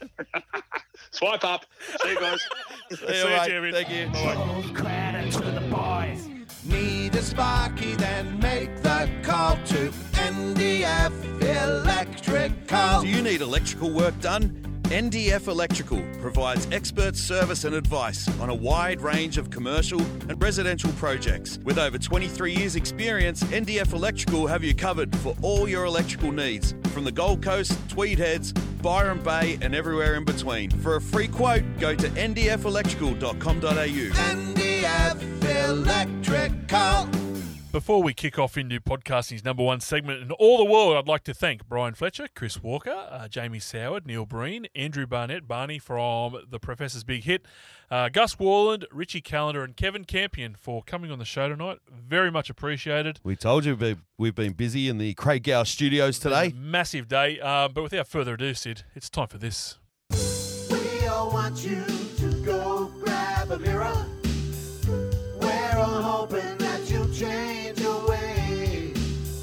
Swipe up. See you guys. See you, champion. Thank you. All credit to the boys. Need a sparky, then make the call to N D F Electrical. Do you need electrical work done? N D F Electrical provides expert service and advice on a wide range of commercial and residential projects. With over twenty-three years experience, N D F Electrical have you covered for all your electrical needs from the Gold Coast, Tweed Heads, Byron Bay and everywhere in between. For a free quote, go to n d f electrical dot com dot a u. N D F Electrical. Before we kick off into podcasting's number one segment in all the world, I'd like to thank Brian Fletcher, Chris Walker, uh, Jamie Soward, Neil Breen, Andrew Barnett, Barney from The Professor's Big Hit, uh, Gus Warland, Richie Callender and Kevin Campion for coming on the show tonight. Very much appreciated. We told you we- we've been busy in the Craig Gower studios today. Massive day. Uh, but without further ado, Sid, it's time for this. We all want you to go grab a mirror. We're all hoping that you change your ways.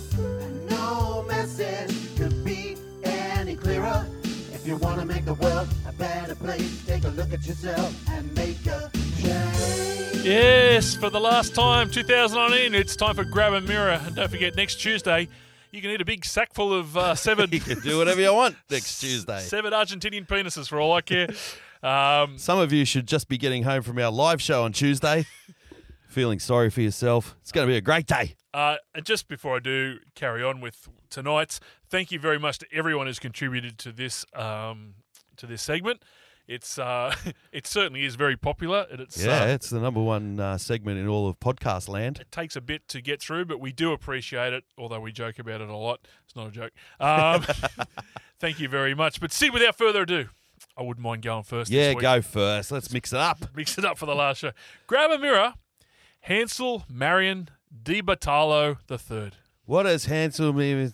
And no message could be any clearer. If you want to make the world a better place, take a look at yourself and make a change. Yes, for the last time, two thousand nineteen, it's time for Grab a Mirror. And don't forget, next Tuesday, you can eat a big sack full of uh, severed... You can do whatever you want next Tuesday. Severed Argentinian penises for all I care. Um, Some of you should just be getting home from our live show on Tuesday. Feeling sorry for yourself. It's going to be a great day. Uh, and just before I do carry on with tonight's, thank you very much to everyone who's contributed to this um, to this segment. It's uh, it certainly is very popular. And it's Yeah, uh, it's the number one uh, segment in all of podcast land. it takes a bit to get through, but we do appreciate it. Although we joke about it a lot, it's not a joke. Um, thank you very much. But Sid, without further ado, I wouldn't mind going first. Yeah, this week. go first. Let's mix it up. Mix it up for the last show. Grab a mirror. Hansel Marion Di Bartolo the Third. What has Hansel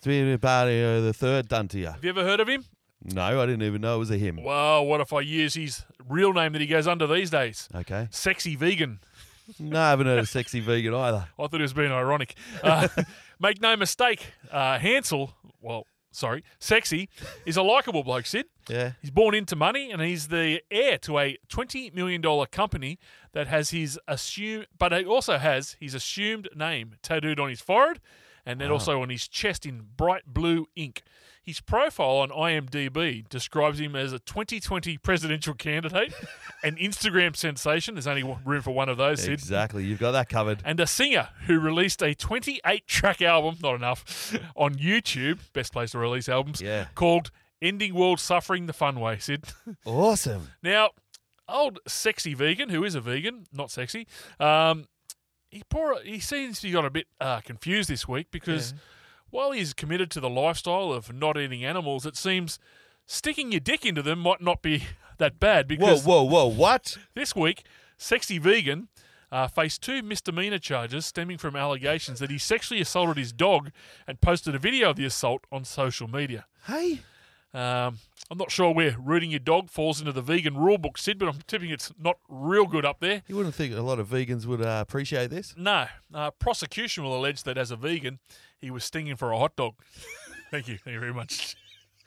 Barrio the Third done to you? Have you ever heard of him? No, I didn't even know it was a him. Well, what if I use his real name that he goes under these days? Okay. Sexy Vegan. No, I haven't heard of Sexy Vegan either. I thought he was being ironic. Uh, make no mistake, uh, Hansel, well, sorry, Sexy, is a likeable bloke, Sid. Yeah. He's born into money and he's the heir to a twenty million dollars company that has his assumed, but it also has his assumed name tattooed on his forehead and then Wow. also on his chest in bright blue ink. His profile on I M D B describes him as a twenty twenty presidential candidate, an Instagram sensation. There's only room for one of those, Sid. Exactly. You've got that covered. And a singer who released a twenty-eight track album, not enough, on YouTube, best place to release albums, Yeah. called Ending World Suffering the Fun Way, Sid. Awesome. Now, old Sexy Vegan, who is a vegan, not sexy, um, he, poor, he seems he got a bit uh, confused this week because Yeah. while he's committed to the lifestyle of not eating animals, it seems sticking your dick into them might not be that bad Whoa, because whoa, whoa. What? this week, Sexy Vegan uh, faced two misdemeanor charges stemming from allegations that he sexually assaulted his dog and posted a video of the assault on social media. Hey. Um, I'm not sure where rooting your dog falls into the vegan rule book, Sid, but I'm tipping it's not real good up there. You wouldn't think a lot of vegans would uh, appreciate this? No. Uh, prosecution will allege that as a vegan, he was stinging for a hot dog. Thank you. Thank you very much.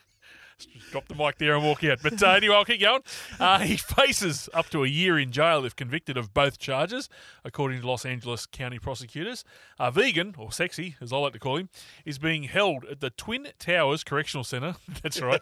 Just drop the mic there and walk out. But uh, anyway, I'll keep going. Uh, he faces up to a year in jail if convicted of both charges, according to Los Angeles County prosecutors. Uh, Vegan, or Sexy, as I like to call him, is being held at the Twin Towers Correctional Centre. That's right.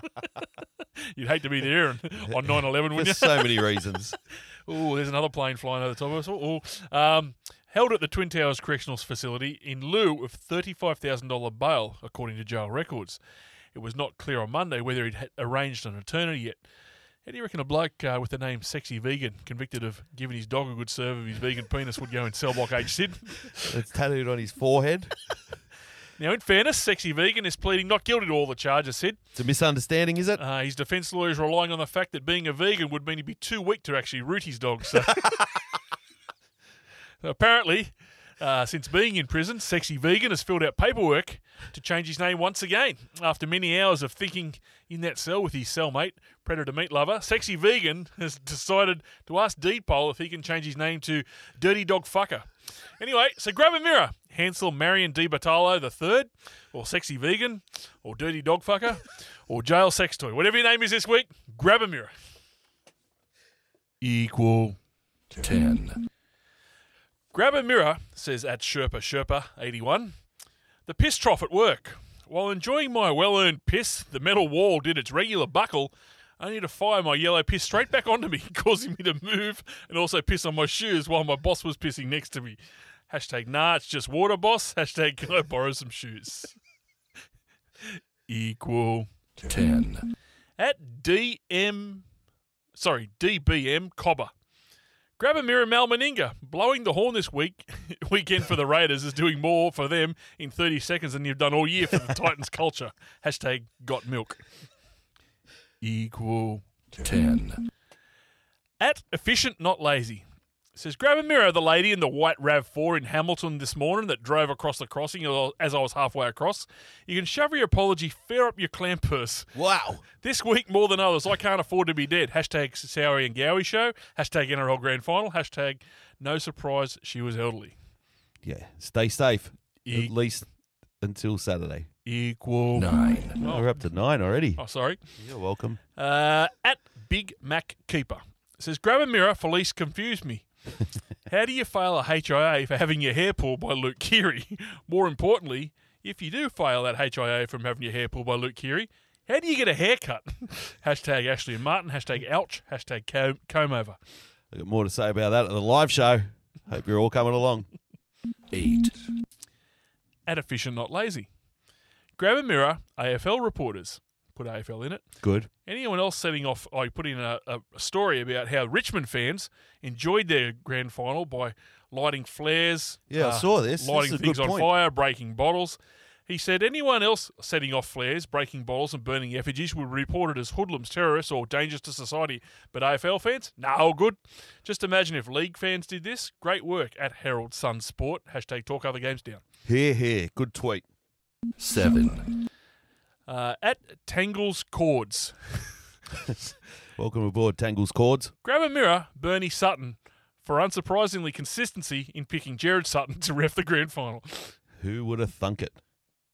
You'd hate to be there on nine eleven, wouldn't you? There's so many reasons. Oh, there's another plane flying over the top of us. Oh, um, held at the Twin Towers Correctional Facility in lieu of thirty-five thousand dollars bail, according to jail records. It was not clear on Monday whether he'd had arranged an attorney yet. How do you reckon a bloke uh, with the name Sexy Vegan, convicted of giving his dog a good serve of his vegan penis, would go in cell block H, Sid? It's tattooed on his forehead. Now, in fairness, Sexy Vegan is pleading not guilty to all the charges, Sid. It's a misunderstanding, is it? Uh, his defence lawyer is relying on the fact that being a vegan would mean he'd be too weak to actually root his dog. So, so apparently, Uh, since being in prison, Sexy Vegan has filled out paperwork to change his name once again. After many hours of thinking in that cell with his cellmate, Predator Meat Lover, Sexy Vegan has decided to ask Deedpole if he can change his name to Dirty Dog Fucker. Anyway, so grab a mirror. Hansel Marion Di Bartolo the third, or Sexy Vegan, or Dirty Dog Fucker, or Jail Sex Toy. Whatever your name is this week, grab a mirror. Equal ten. Grab a mirror, says at Sherpa Sherpa eighty-one. The piss trough at work. While enjoying my well-earned piss, the metal wall did its regular buckle, only to fire my yellow piss straight back onto me, causing me to move and also piss on my shoes while my boss was pissing next to me. Hashtag nah, it's just water, boss. Hashtag can I borrow some shoes? Equal ten. At D M, sorry, D B M Cobber. Grab a mirror, Mal Meninga. Blowing the horn this week weekend for the Raiders is doing more for them in thirty seconds than you've done all year for the Titans culture. Hashtag got milk. Equal ten. At efficient, not lazy. Says, grab a mirror, the lady in the white RAV four in Hamilton this morning that drove across the crossing as I was halfway across. You can shove your apology fair up your clam purse. Wow. This week more than others, I can't afford to be dead. Hashtag Sowie and Gowie show. Hashtag N R L Grand Final. Hashtag no surprise she was elderly. Yeah, stay safe. E- at least until Saturday. Equal nine. Oh, we're up to nine already. Oh, sorry. You're welcome. Uh, at Big Mac Keeper. Says, grab a mirror, Felice confused me. How do you fail a H I A for having your hair pulled by Luke Keary? More importantly, if you do fail that H I A from having your hair pulled by Luke Keary, how do you get a haircut? Hashtag Ashley and Martin. Hashtag ouch. Hashtag comb, comb over. I've got more to say about that at the live show. Hope you're all coming along. Eight. At Efficient Not Lazy. Grab a mirror, A F L reporters. Put A F L in it. Good. Anyone else setting off, I put in a, a story about how Richmond fans enjoyed their grand final by lighting flares. Yeah, I uh, saw this. Lighting This is a things good on point. fire, breaking bottles. He said anyone else setting off flares, breaking bottles and burning effigies would be reported as hoodlums, terrorists or dangerous to society. But A F L fans? No, all good. Just imagine if league fans did this. Great work at Herald Sun Sport. Hashtag talk other games down. Here, here. Good tweet. Seven. Uh, at Tangles Cords. Welcome aboard, Tangles Cords. Grab a mirror, Bernie Sutton, for unsurprisingly consistency in picking Jared Sutton to ref the grand final. Who would have thunk it?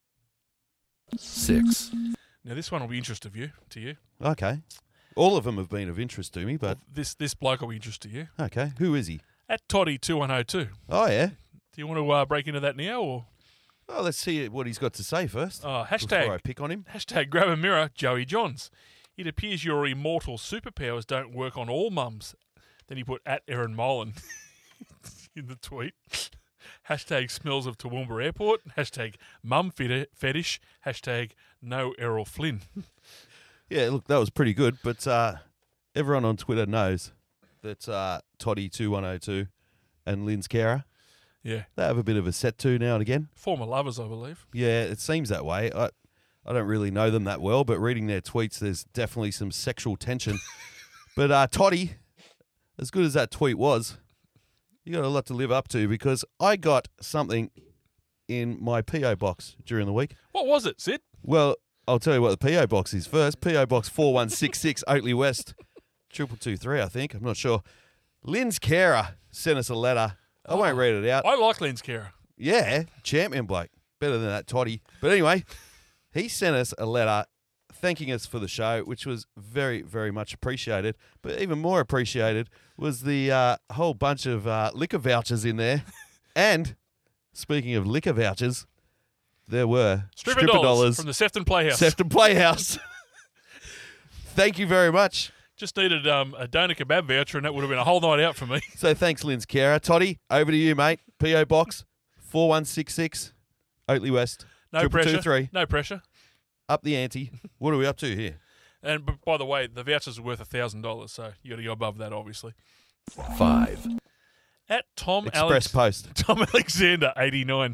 Six. Now this one will be interest of you to you. Okay. All of them have been of interest to me, but This this bloke will be interest to you. okay. Who is he? At Toddy two one oh two. Oh, yeah. Do you want to uh, break into that now or? Well, let's see what he's got to say first. Oh, hashtag before I pick on him. Hashtag grab a mirror, Joey Johns. It appears your immortal superpowers don't work on all mums. Then he put at Aaron Molan in the tweet. Hashtag smells of Toowoomba Airport. Hashtag mum fet- fetish. Hashtag no Errol Flynn. Yeah, look, that was pretty good, but uh, everyone on Twitter knows that uh, Toddy two one oh two and Lynn's Kara, Yeah. they have a bit of a set to now and again. Former lovers, I believe. Yeah, it seems that way. I, I don't really know them that well, but reading their tweets, there's definitely some sexual tension. But uh, Toddy, as good as that tweet was, you got a lot to live up to because I got something in my P O box during the week. What was it, Sid? Well, I'll tell you what the P O box is first. P O box four one six six, Oatley West, triple two three, I think. I'm not sure. Lynn's Kara sent us a letter. I won't read it out. I like Lynn's Kara. Yeah, champion bloke. Better than that Toddy. But anyway, he sent us a letter thanking us for the show, which was very, very much appreciated. But even more appreciated was the uh, whole bunch of uh, liquor vouchers in there. And speaking of liquor vouchers, there were Stripper, stripper dollars, dollars from the Sefton Playhouse. Sefton Playhouse. Thank you very much. Just needed um, a doner kebab voucher, and that would have been a whole night out for me. So thanks, Lynn's Kara. Toddy, over to you, mate. P O Box four one six six, Oatley West. No pressure. Two three. No pressure. Up the ante. What are we up to here? And b- by the way, the vouchers are worth a thousand dollars, so you got to go above that, obviously. Five. At Tom Express Post. Tom Alexander eighty nine,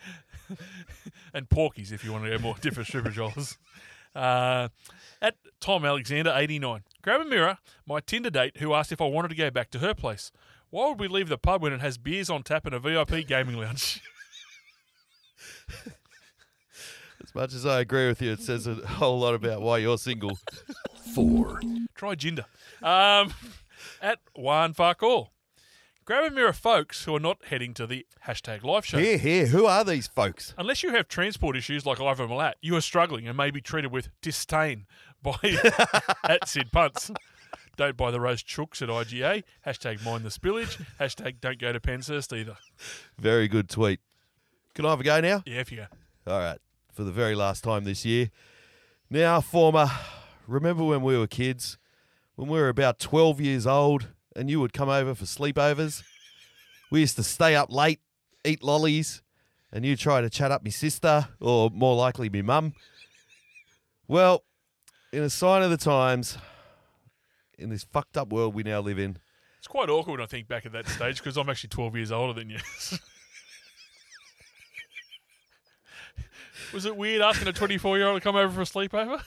and Porkies if you want to go more different stripper dollars. Uh, at Tom Alexander eighty nine, grab a mirror. My Tinder date who asked if I wanted to go back to her place. Why would we leave the pub when it has beers on tap and a V I P gaming lounge? As much as I agree with you, it says a whole lot about why you're single. Four. Try Jinder. Um, at Juan Farcall. Grab a mirror, folks who are not heading to the hashtag live show. Here, here. Who are these folks? Unless you have transport issues like Ivor Milat, you are struggling and may be treated with disdain by at Sid Punts. Don't buy the roast chooks at I G A. Hashtag mind the spillage. Hashtag don't go to Penshurst either. Very good tweet. Can I have a go now? Yeah, if you go. All right. For the very last time this year. Now, former, remember when we were kids? When we were about twelve years old and you would come over for sleepovers? We used to stay up late, eat lollies, and you try to chat up me sister, or more likely me mum. Well, in a sign of the times, in this fucked up world we now live in. It's quite awkward when I think back at that stage because I'm actually twelve years older than you. Was it weird asking a twenty-four-year-old to come over for a sleepover?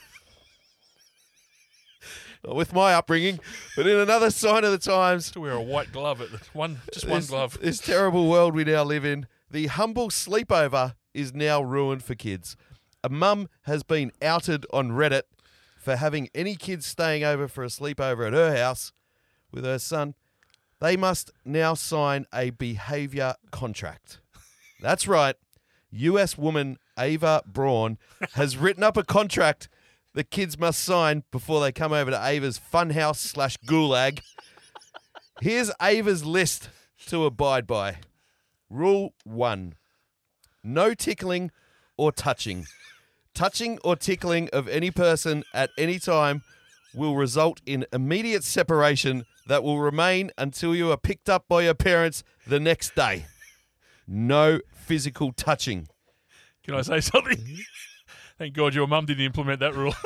Not with my upbringing, but in another sign of the times. To wear a white glove at the one, just one this, glove. This terrible world we now live in. The humble sleepover is now ruined for kids. A mum has been outed on Reddit for having any kids staying over for a sleepover at her house with her son. They must now sign a behaviour contract. That's right. U S woman Ava Braun has written up a contract the kids must sign before they come over to Ava's funhouse slash gulag. Here's Ava's list to abide by. Rule one. No tickling or touching. Touching or tickling of any person at any time will result in immediate separation that will remain until you are picked up by your parents the next day. No physical touching. Can I say something? Thank God your mum didn't implement that rule.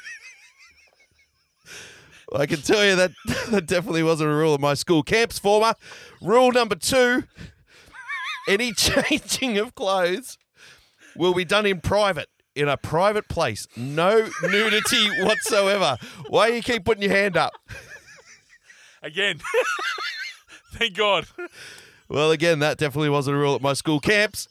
I can tell you that that definitely wasn't a rule at my school. Camps, former. Rule number two. Any changing of clothes will be done in private, in a private place. No nudity whatsoever. Why do you keep putting your hand up? Again. Thank God. Well, again, that definitely wasn't a rule at my school. Camps.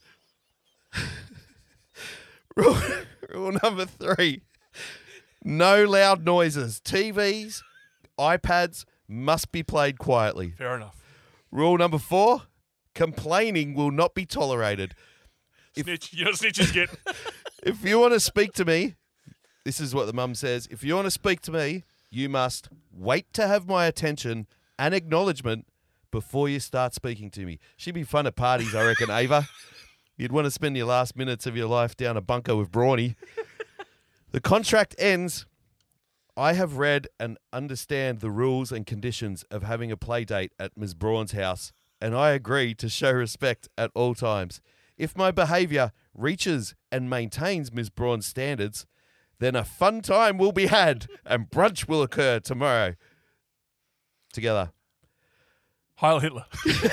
Rule, rule number three. No loud noises. T Vs, iPads must be played quietly. Fair enough. Rule number four. Complaining will not be tolerated. Snitch. You know what snitches get. If you want to speak to me, this is what the mum says. If you want to speak to me, you must wait to have my attention and acknowledgement before you start speaking to me. She'd be fun at parties, I reckon, Ava. You'd want to spend your last minutes of your life down a bunker with Brawny. The contract ends. I have read and understand the rules and conditions of having a play date at Miz Braun's house, and I agree to show respect at all times. If my behaviour reaches and maintains Miz Braun's standards, then a fun time will be had and brunch will occur tomorrow. Together. Heil Hitler.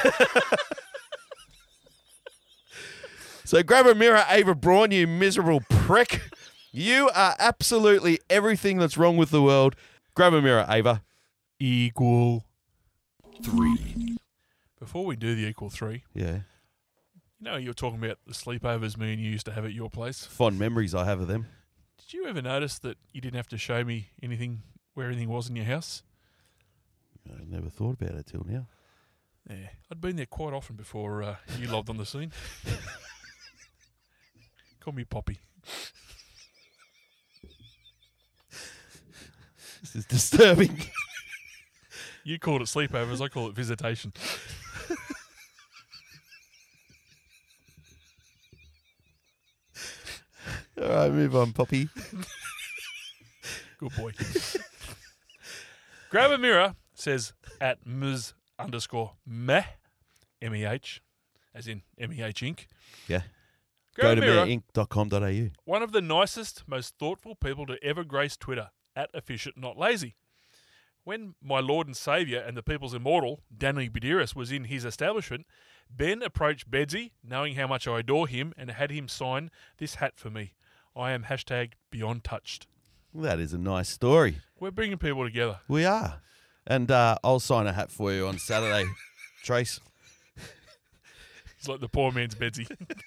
So grab a mirror, Ava Braun, you miserable prick. You are absolutely everything that's wrong with the world. Grab a mirror, Ava. Equal three. Before we do the equal three, Yeah. you know you were talking about the sleepovers me and you used to have at your place. Fond memories I have of them. Did you ever notice that you didn't have to show me anything where anything was in your house? I never thought about it till now. Yeah, I'd been there quite often before uh, you lobbed on the scene. Call me Poppy. This is disturbing. You called it sleepovers, I call it visitation. All right, move on, Poppy. Good boy. Grab a mirror, says at ms underscore meh, M E H, as in M E H Incorporated. Yeah. Grab Go a to mirror. mirror inc dot com dot a u. One of the nicest, most thoughtful people to ever grace Twitter, at Efficient Not Lazy. When my Lord and Saviour and the people's immortal, Danny Badiris, was in his establishment, Ben approached Bedsy, knowing how much I adore him, and had him sign this hat for me. I am hashtag beyond touched. Well, that is a nice story. We're bringing people together. We are. And uh, I'll sign a hat for you on Saturday, Trace. It's like the poor man's Betsy.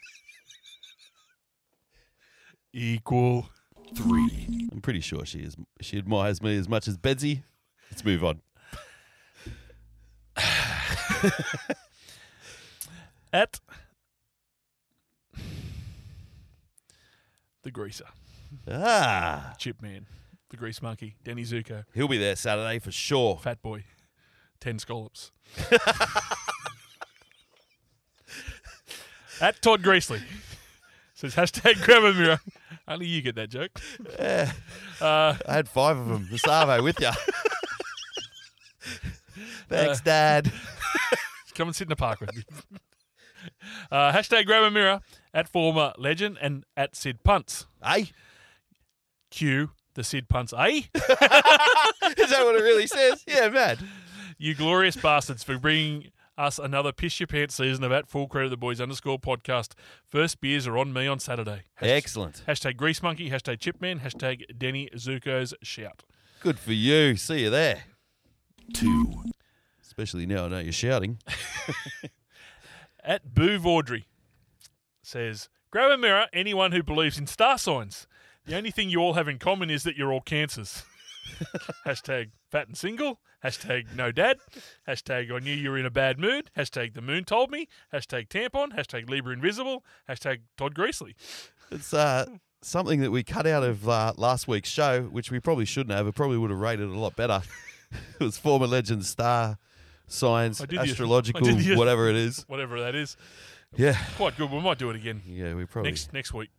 Equal three. I'm pretty sure she is. She admires me as much as Betsy. Let's move on. At the Greaser. Ah. Chip Man. The Grease Monkey. Danny Zuko. He'll be there Saturday for sure. Fat Boy. Ten scallops. At Todd Greasley. Says hashtag grab a mirror. Only you get that joke. Yeah. Uh, I had five of them. The Savo with you. Thanks, uh, Dad. Come and sit in the park with me. Uh, hashtag grab a mirror at former legend and at Sid Punts. Hey. Q the Sid Punts. Eh? Is that what it really says? Yeah, mad. You glorious bastards for bringing us another piss your pants season of at full credit the boys underscore podcast. First beers are on me on Saturday. Hashtag, Excellent. Hashtag Grease Monkey. Hashtag Chipman. Hashtag Denny Zuko's shout. Good for you. See you there. Two. Especially now I know you're shouting. At Boo Vaudry says, grab a mirror, anyone who believes in star signs. The only thing you all have in common is that you're all cancers. Hashtag fat and single. Hashtag no dad. Hashtag I knew you were in a bad mood. Hashtag the moon told me. Hashtag tampon. Hashtag Libra invisible. Hashtag Todd Greasley. It's uh, something that we cut out of uh, last week's show, which we probably shouldn't have. It probably would have rated it a lot better. It was former legend star signs, astrological, the, the, whatever it is. Whatever that is. Yeah. Quite good. We might do it again. Yeah, we probably. Next, next week.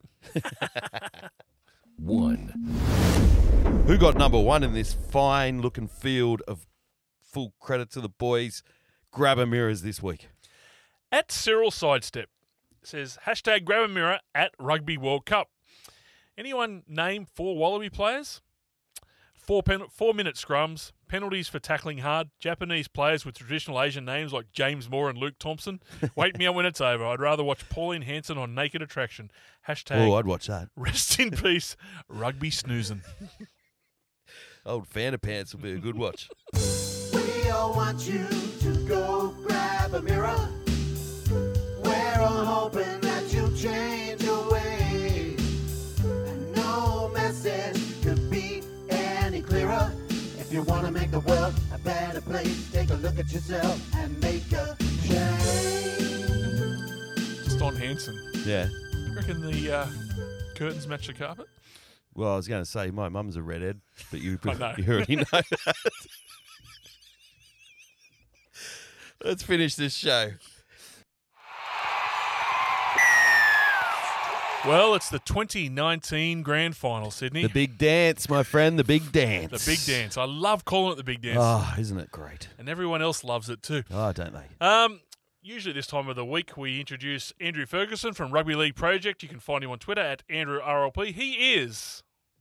One. Who got number one in this fine looking field of full credit to the boys? Grab a mirrors this week. At Cyril Sidestep says hashtag grab a mirror at Rugby World Cup. Anyone name four Wallaby players? Four pen, four minute scrums, penalties for tackling hard, Japanese players with traditional Asian names like James Moore and Luke Thompson. Wake me up when it's over. I'd rather watch Pauline Hanson on Naked Attraction. Hashtag Oh, I'd watch that. Rest in peace, Rugby Snoozing. Old Fanta Pants will be a good watch. We all want you to go grab a mirror. We're all hoping that you change your ways. And no message could be any clearer. If you want to make the world a better place, take a look at yourself and make a change. Just on Hanson. Yeah. Reckon the uh, curtains match the carpet? Well, I was going to say my mum's a redhead, but you, I know. you already know that. Let's finish this show. Well, it's the twenty nineteen Grand Final, Sydney. The big dance, my friend, the big dance. The big dance. I love calling it the big dance. Oh, isn't it great? And everyone else loves it too. Oh, don't they? Um, usually this time of the week we introduce Andrew Ferguson from Rugby League Project. You can find him on Twitter at Andrew R L P. He is...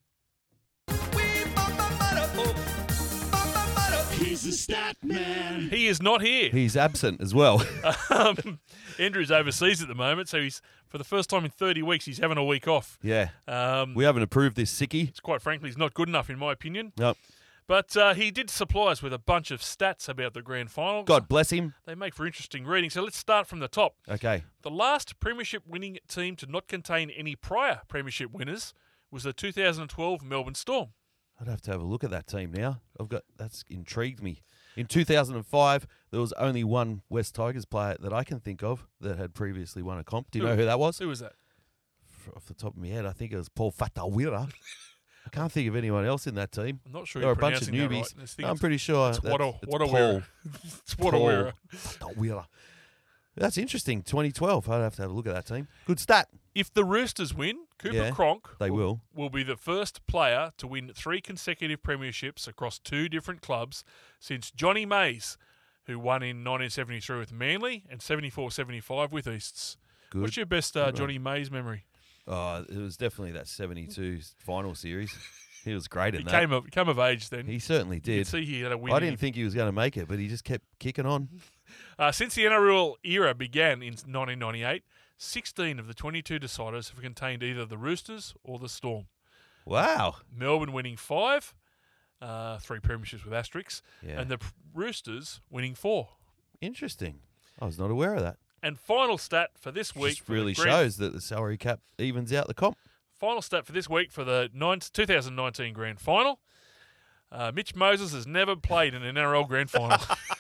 He's the stat man. He is not here. He's absent as well. um, Andrew's overseas at the moment, so he's for the first time in thirty weeks, he's having a week off. Yeah. Um, we haven't approved this sickie. It's quite frankly, he's not good enough in my opinion. Nope. But uh, he did supply us with a bunch of stats about the grand final. God bless him. They make for interesting reading. So let's start from the top. Okay. The last premiership winning team to not contain any prior premiership winners was the two thousand twelve Melbourne Storm. I'd have to have a look at that team now. I've got that's intrigued me. In two thousand five, there was only one West Tigers player that I can think of that had previously won a comp. Do you who, know who that was? Who was that? Off the top of my head, I think it was Paul Fatawira. I can't think of anyone else in that team. I'm not sure there you're are a bunch of pronouncing newbies. that right. No, I'm pretty sure. It's that, what a it's what a Paul. wearer. It's what a wearer. Fatawira. That's interesting. twenty twelve. I'd have to have a look at that team. Good stat. If the Roosters win, Cooper Yeah, Cronk they will. will be the first player to win three consecutive premierships across two different clubs since Johnny Mays, who won in nineteen seventy-three with Manly and seventy-four seventy-five with Easts. Good. What's your best uh, Good Johnny Mays memory? Oh, it was definitely that seventy-two final series. He was great in He that. came of, came of age then. He certainly You did. could see he had a win. I didn't think he was going to make it, but he just kept kicking on. Uh, since the N R L era began in nineteen ninety-eight, sixteen of the twenty-two deciders have contained either the Roosters or the Storm. Wow. Melbourne winning five, uh, three premierships with asterisks, Yeah. and the Roosters winning four. Interesting. I was not aware of that. And final stat for this week. Just for the really grand- shows that the salary cap evens out the comp. Final stat for this week for the nine, twenty nineteen Grand Final. Uh, Mitch Moses has never played in an N R L Grand Final.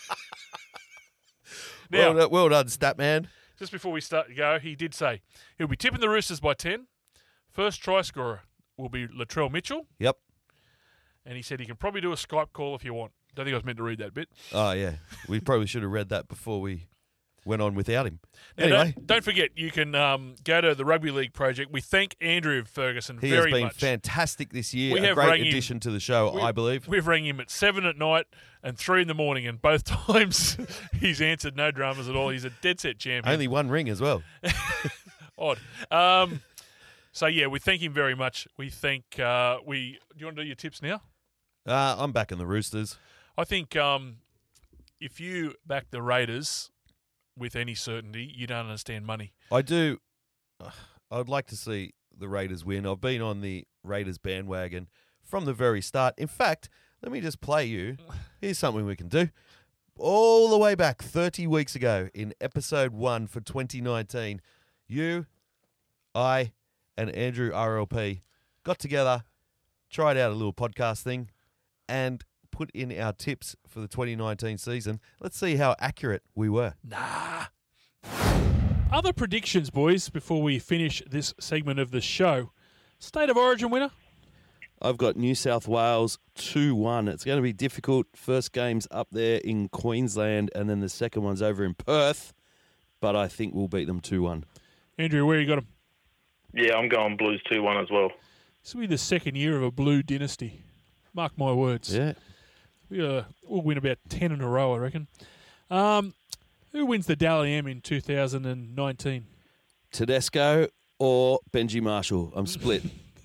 now, well, done, well done, stat man. just before we start to go, he did say he'll be tipping the Roosters by ten. First try scorer will be Latrell Mitchell. Yep. And he said he can probably do a Skype call if you want. Don't think I was meant to read that bit. Oh, yeah. We probably should have read that before we went on without him. Now, Anyway, don't, don't forget, you can um, go to the Rugby League Project. We thank Andrew Ferguson he very has been much. fantastic this year. We A have great rang him- addition to the show, we- I believe. We've rang him at seven at night and three in the morning, and both times he's answered no dramas at all. He's a dead set champion. Only one ring as well. Odd. Um, so yeah, we thank him very much. We thank. Uh, we. Do you want to do your tips now? Uh, I'm back in the Roosters. I think um, if you back the Raiders with any certainty, you don't understand money. I do. Uh, I'd like to see the Raiders win. I've been on the Raiders bandwagon from the very start. In fact, let me just play you. Here's something we can do. All the way back thirty weeks ago in episode one for twenty nineteen, you, I, and Andrew R L P got together, tried out a little podcast thing, and put in our tips for the twenty nineteen season. Let's see how accurate we were. Nah. Other predictions, boys, before we finish this segment of the show. State of Origin winner? I've got New South Wales two one. It's going to be difficult. First game's up there in Queensland, and then the second one's over in Perth. But I think we'll beat them two one. Andrew, where you got him? Yeah, I'm going Blues two one as well. This will be the second year of a blue dynasty. Mark my words. Yeah. We, uh, we'll win about ten in a row, I reckon. Um, who wins the Dally M in two thousand nineteen? Tedesco or Benji Marshall. I'm split.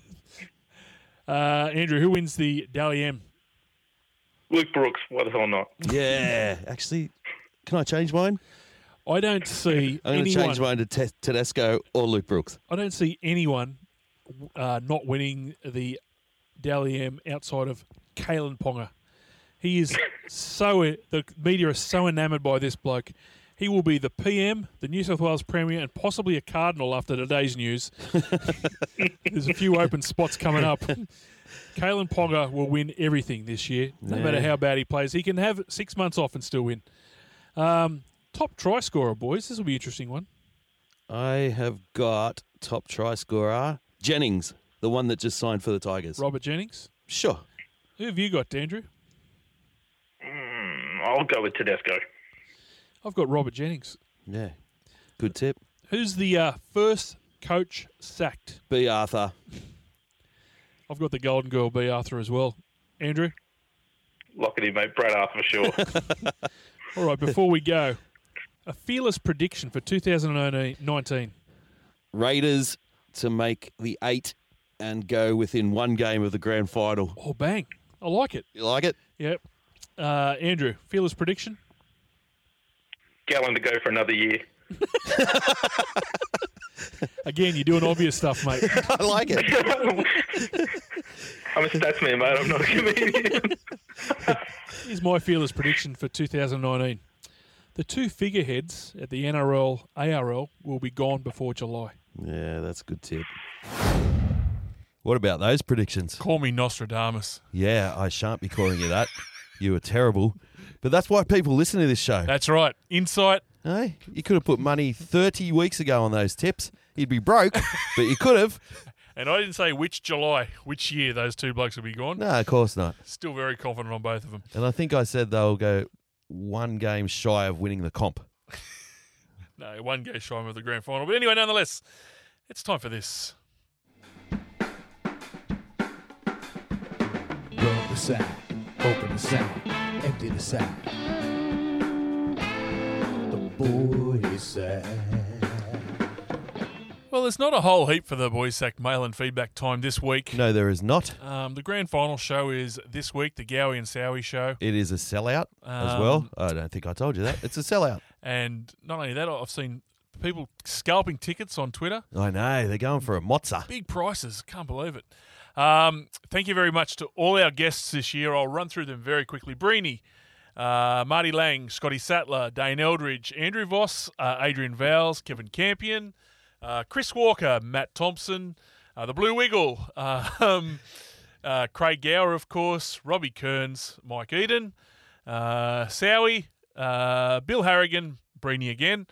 Uh, Andrew, who wins the Dally M? Luke Brooks, what the hell not? Yeah. Actually, can I change mine? I don't see I'm going to anyone. change mine to Te- Tedesco or Luke Brooks. I don't see anyone uh, not winning the Dally M outside of Kalen Ponga. He is so the media are so enamoured by this bloke. He will be the P M, the New South Wales Premier, and possibly a Cardinal after today's news. There's a few open spots coming up. Kalen Ponga will win everything this year, no Yeah. matter how bad he plays. He can have six months off and still win. Um, top try scorer, boys. This will be an interesting one. I have got top try scorer Jennings, the one that just signed for the Tigers. Robert Jennings. Sure. Who have you got, Andrew? Mm, I'll go with Tedesco. I've got Robert Jennings. Yeah. Good tip. Who's the uh, first coach sacked? B. Arthur. I've got the Golden Girl B. Arthur as well. Andrew? Lock it in, mate. Brad Arthur for sure. All right, before we go, a fearless prediction for two thousand nineteen. Raiders to make the eight and go within one game of the grand final. Oh, bang. I like it. You like it? Yep. Uh, Andrew, fearless prediction? Gallen to go for another year. Again, you're doing obvious stuff, mate. I like it. I'm a stats man, mate. I'm not a comedian. Here's my fearless prediction for two thousand nineteen. The two figureheads at the N R L, A R L will be gone before July. Yeah, that's a good tip. What about those predictions? Call me Nostradamus. Yeah, I shan't be calling you that. You were terrible. But that's why people listen to this show. That's right. Insight. Hey, you could have put money thirty weeks ago on those tips. You'd be broke, but you could have. And I didn't say which July, which year those two blokes will be gone. No, of course not. Still very confident on both of them. And I think I said they'll go one game shy of winning the comp. No, one game shy of the grand final. But anyway, nonetheless, it's time for this. Roll the sack, open the sack, empty the sack. The boys sack. Well, there's not a whole heap for the Boys Sack mail and feedback time this week. No, there is not. Um, the grand final show is this week, the Gowie and Sowie show. It is a sellout as Um, well. I don't think I told you that. It's a sellout. And not only that, I've seen people scalping tickets on Twitter. I know. They're going for a mozza. Big prices. Can't believe it. Um, thank you very much to all our guests this year. I'll run through them very quickly. Breeny, uh, Marty Lang, Scotty Sattler, Dane Eldridge, Andrew Voss, uh, Adrian Vowles, Kevin Campion, uh, Chris Walker, Matt Thompson, uh, the Blue Wiggle, uh, um, uh, Craig Gower, of course, Robbie Kearns, Mike Eden, uh, Sowie, uh, Bill Harrigan, Breeny again,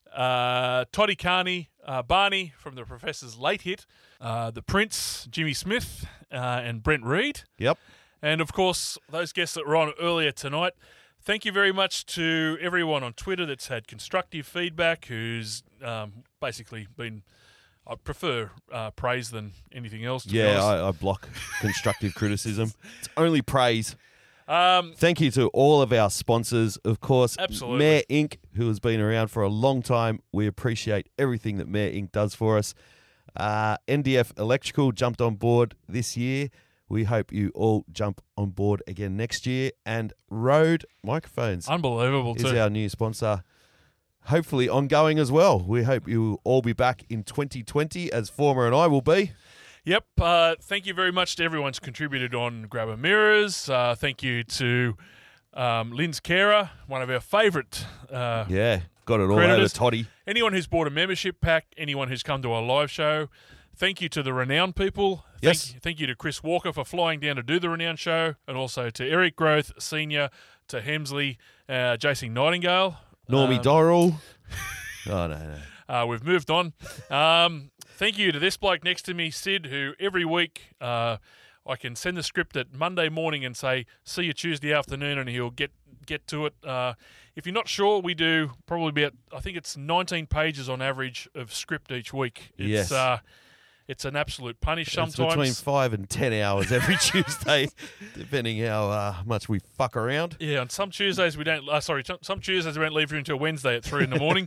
uh, Toddy Carney, uh, Barney from the Professor's Late Hit, uh, the Prince, Jimmy Smith, uh, and Brent Reed. Yep. And, of course, those guests that were on earlier tonight. Thank you very much to everyone on Twitter that's had constructive feedback, who's um, basically been... I prefer uh, praise than anything else. To Yeah, I, I block constructive criticism. It's only praise. Um, Thank you to all of our sponsors, of course. Absolutely. Mayor Incorporated, who has been around for a long time. We appreciate everything that Mayor Incorporated does for us. Uh, N D F Electrical jumped on board this year. We hope you all jump on board again next year. And Rode Microphones. Unbelievable, is too. our new sponsor. Hopefully ongoing as well. We hope you will all be back in twenty twenty, as Former and I will be. Yep. Uh, thank you very much to everyone who's contributed on Grabber Mirrors. Uh, thank you to um, Lynn's Carer, one of our favourite uh, Yeah, got it all creditors. over Toddy. Anyone who's bought a membership pack, anyone who's come to our live show. Thank you to the Renowned people. Yes. Thank, thank you to Chris Walker for flying down to do the Renowned show, and also to Eric Groth, Senior, to Hemsley, uh, Jason Nightingale. Normie Um, Dorrell. Oh, no, no. Uh, we've moved on. Um, thank you to this bloke next to me, Sid, who every week uh, I can send the script at Monday morning and say, see you Tuesday afternoon, and he'll get get to it. Uh, if you're not sure, we do probably about, I think it's nineteen pages on average of script each week. It's, Yes. Uh, it's an absolute punish It's sometimes. between five and ten hours every Tuesday, depending how uh, much we fuck around. Yeah, on some Tuesdays we don't. Uh, sorry, some Tuesdays we don't leave you until Wednesday at three in the morning.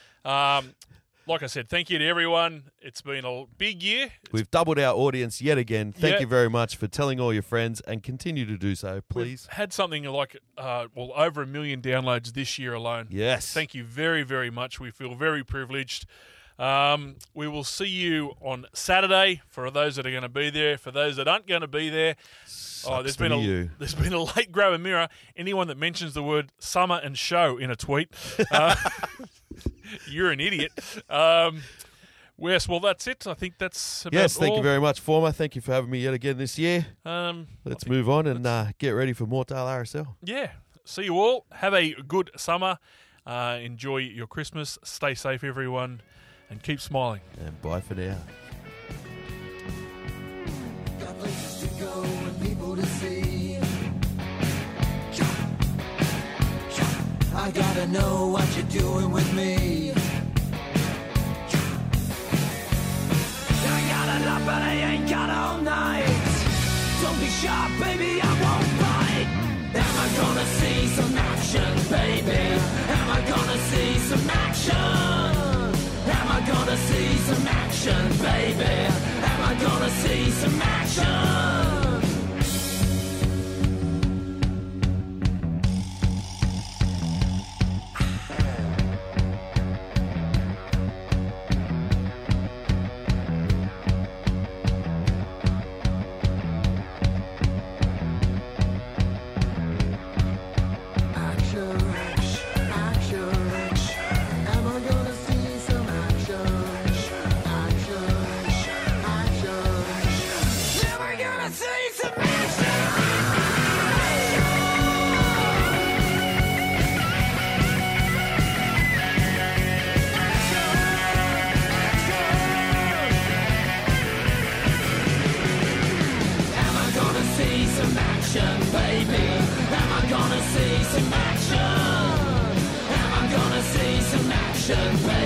um, like I said, thank you to everyone. It's been a big year. We've doubled our audience yet again. Thank Yeah. you very much for telling all your friends, and continue to do so, please. We've had something like uh, well over a million downloads this year alone. Yes. Thank you very very much. We feel very privileged. Um, we will see you on Saturday for those that are going to be there. For those that aren't going to be there, oh, there's to been a be you. there's been a late grab a mirror. Anyone that mentions the word summer and show in a tweet, uh, you're an idiot. Um, yes, well that's it. I think that's about Yes, thank all. you very much, Former. Thank you for having me yet again this year. Um, Let's move on and uh, get ready for Mortale R S L. Yeah. See you all. Have a good summer. Uh, enjoy your Christmas. Stay safe, everyone, and keep smiling. And bye for now. Got places to go and people to see. I gotta know what you're doing with me. I got a lot, but I ain't got all night. Don't be sharp, baby, I won't bite. Am I gonna see some action, baby? Am I gonna see some action? Am I gonna see some action, baby? Am I gonna see some action? Baby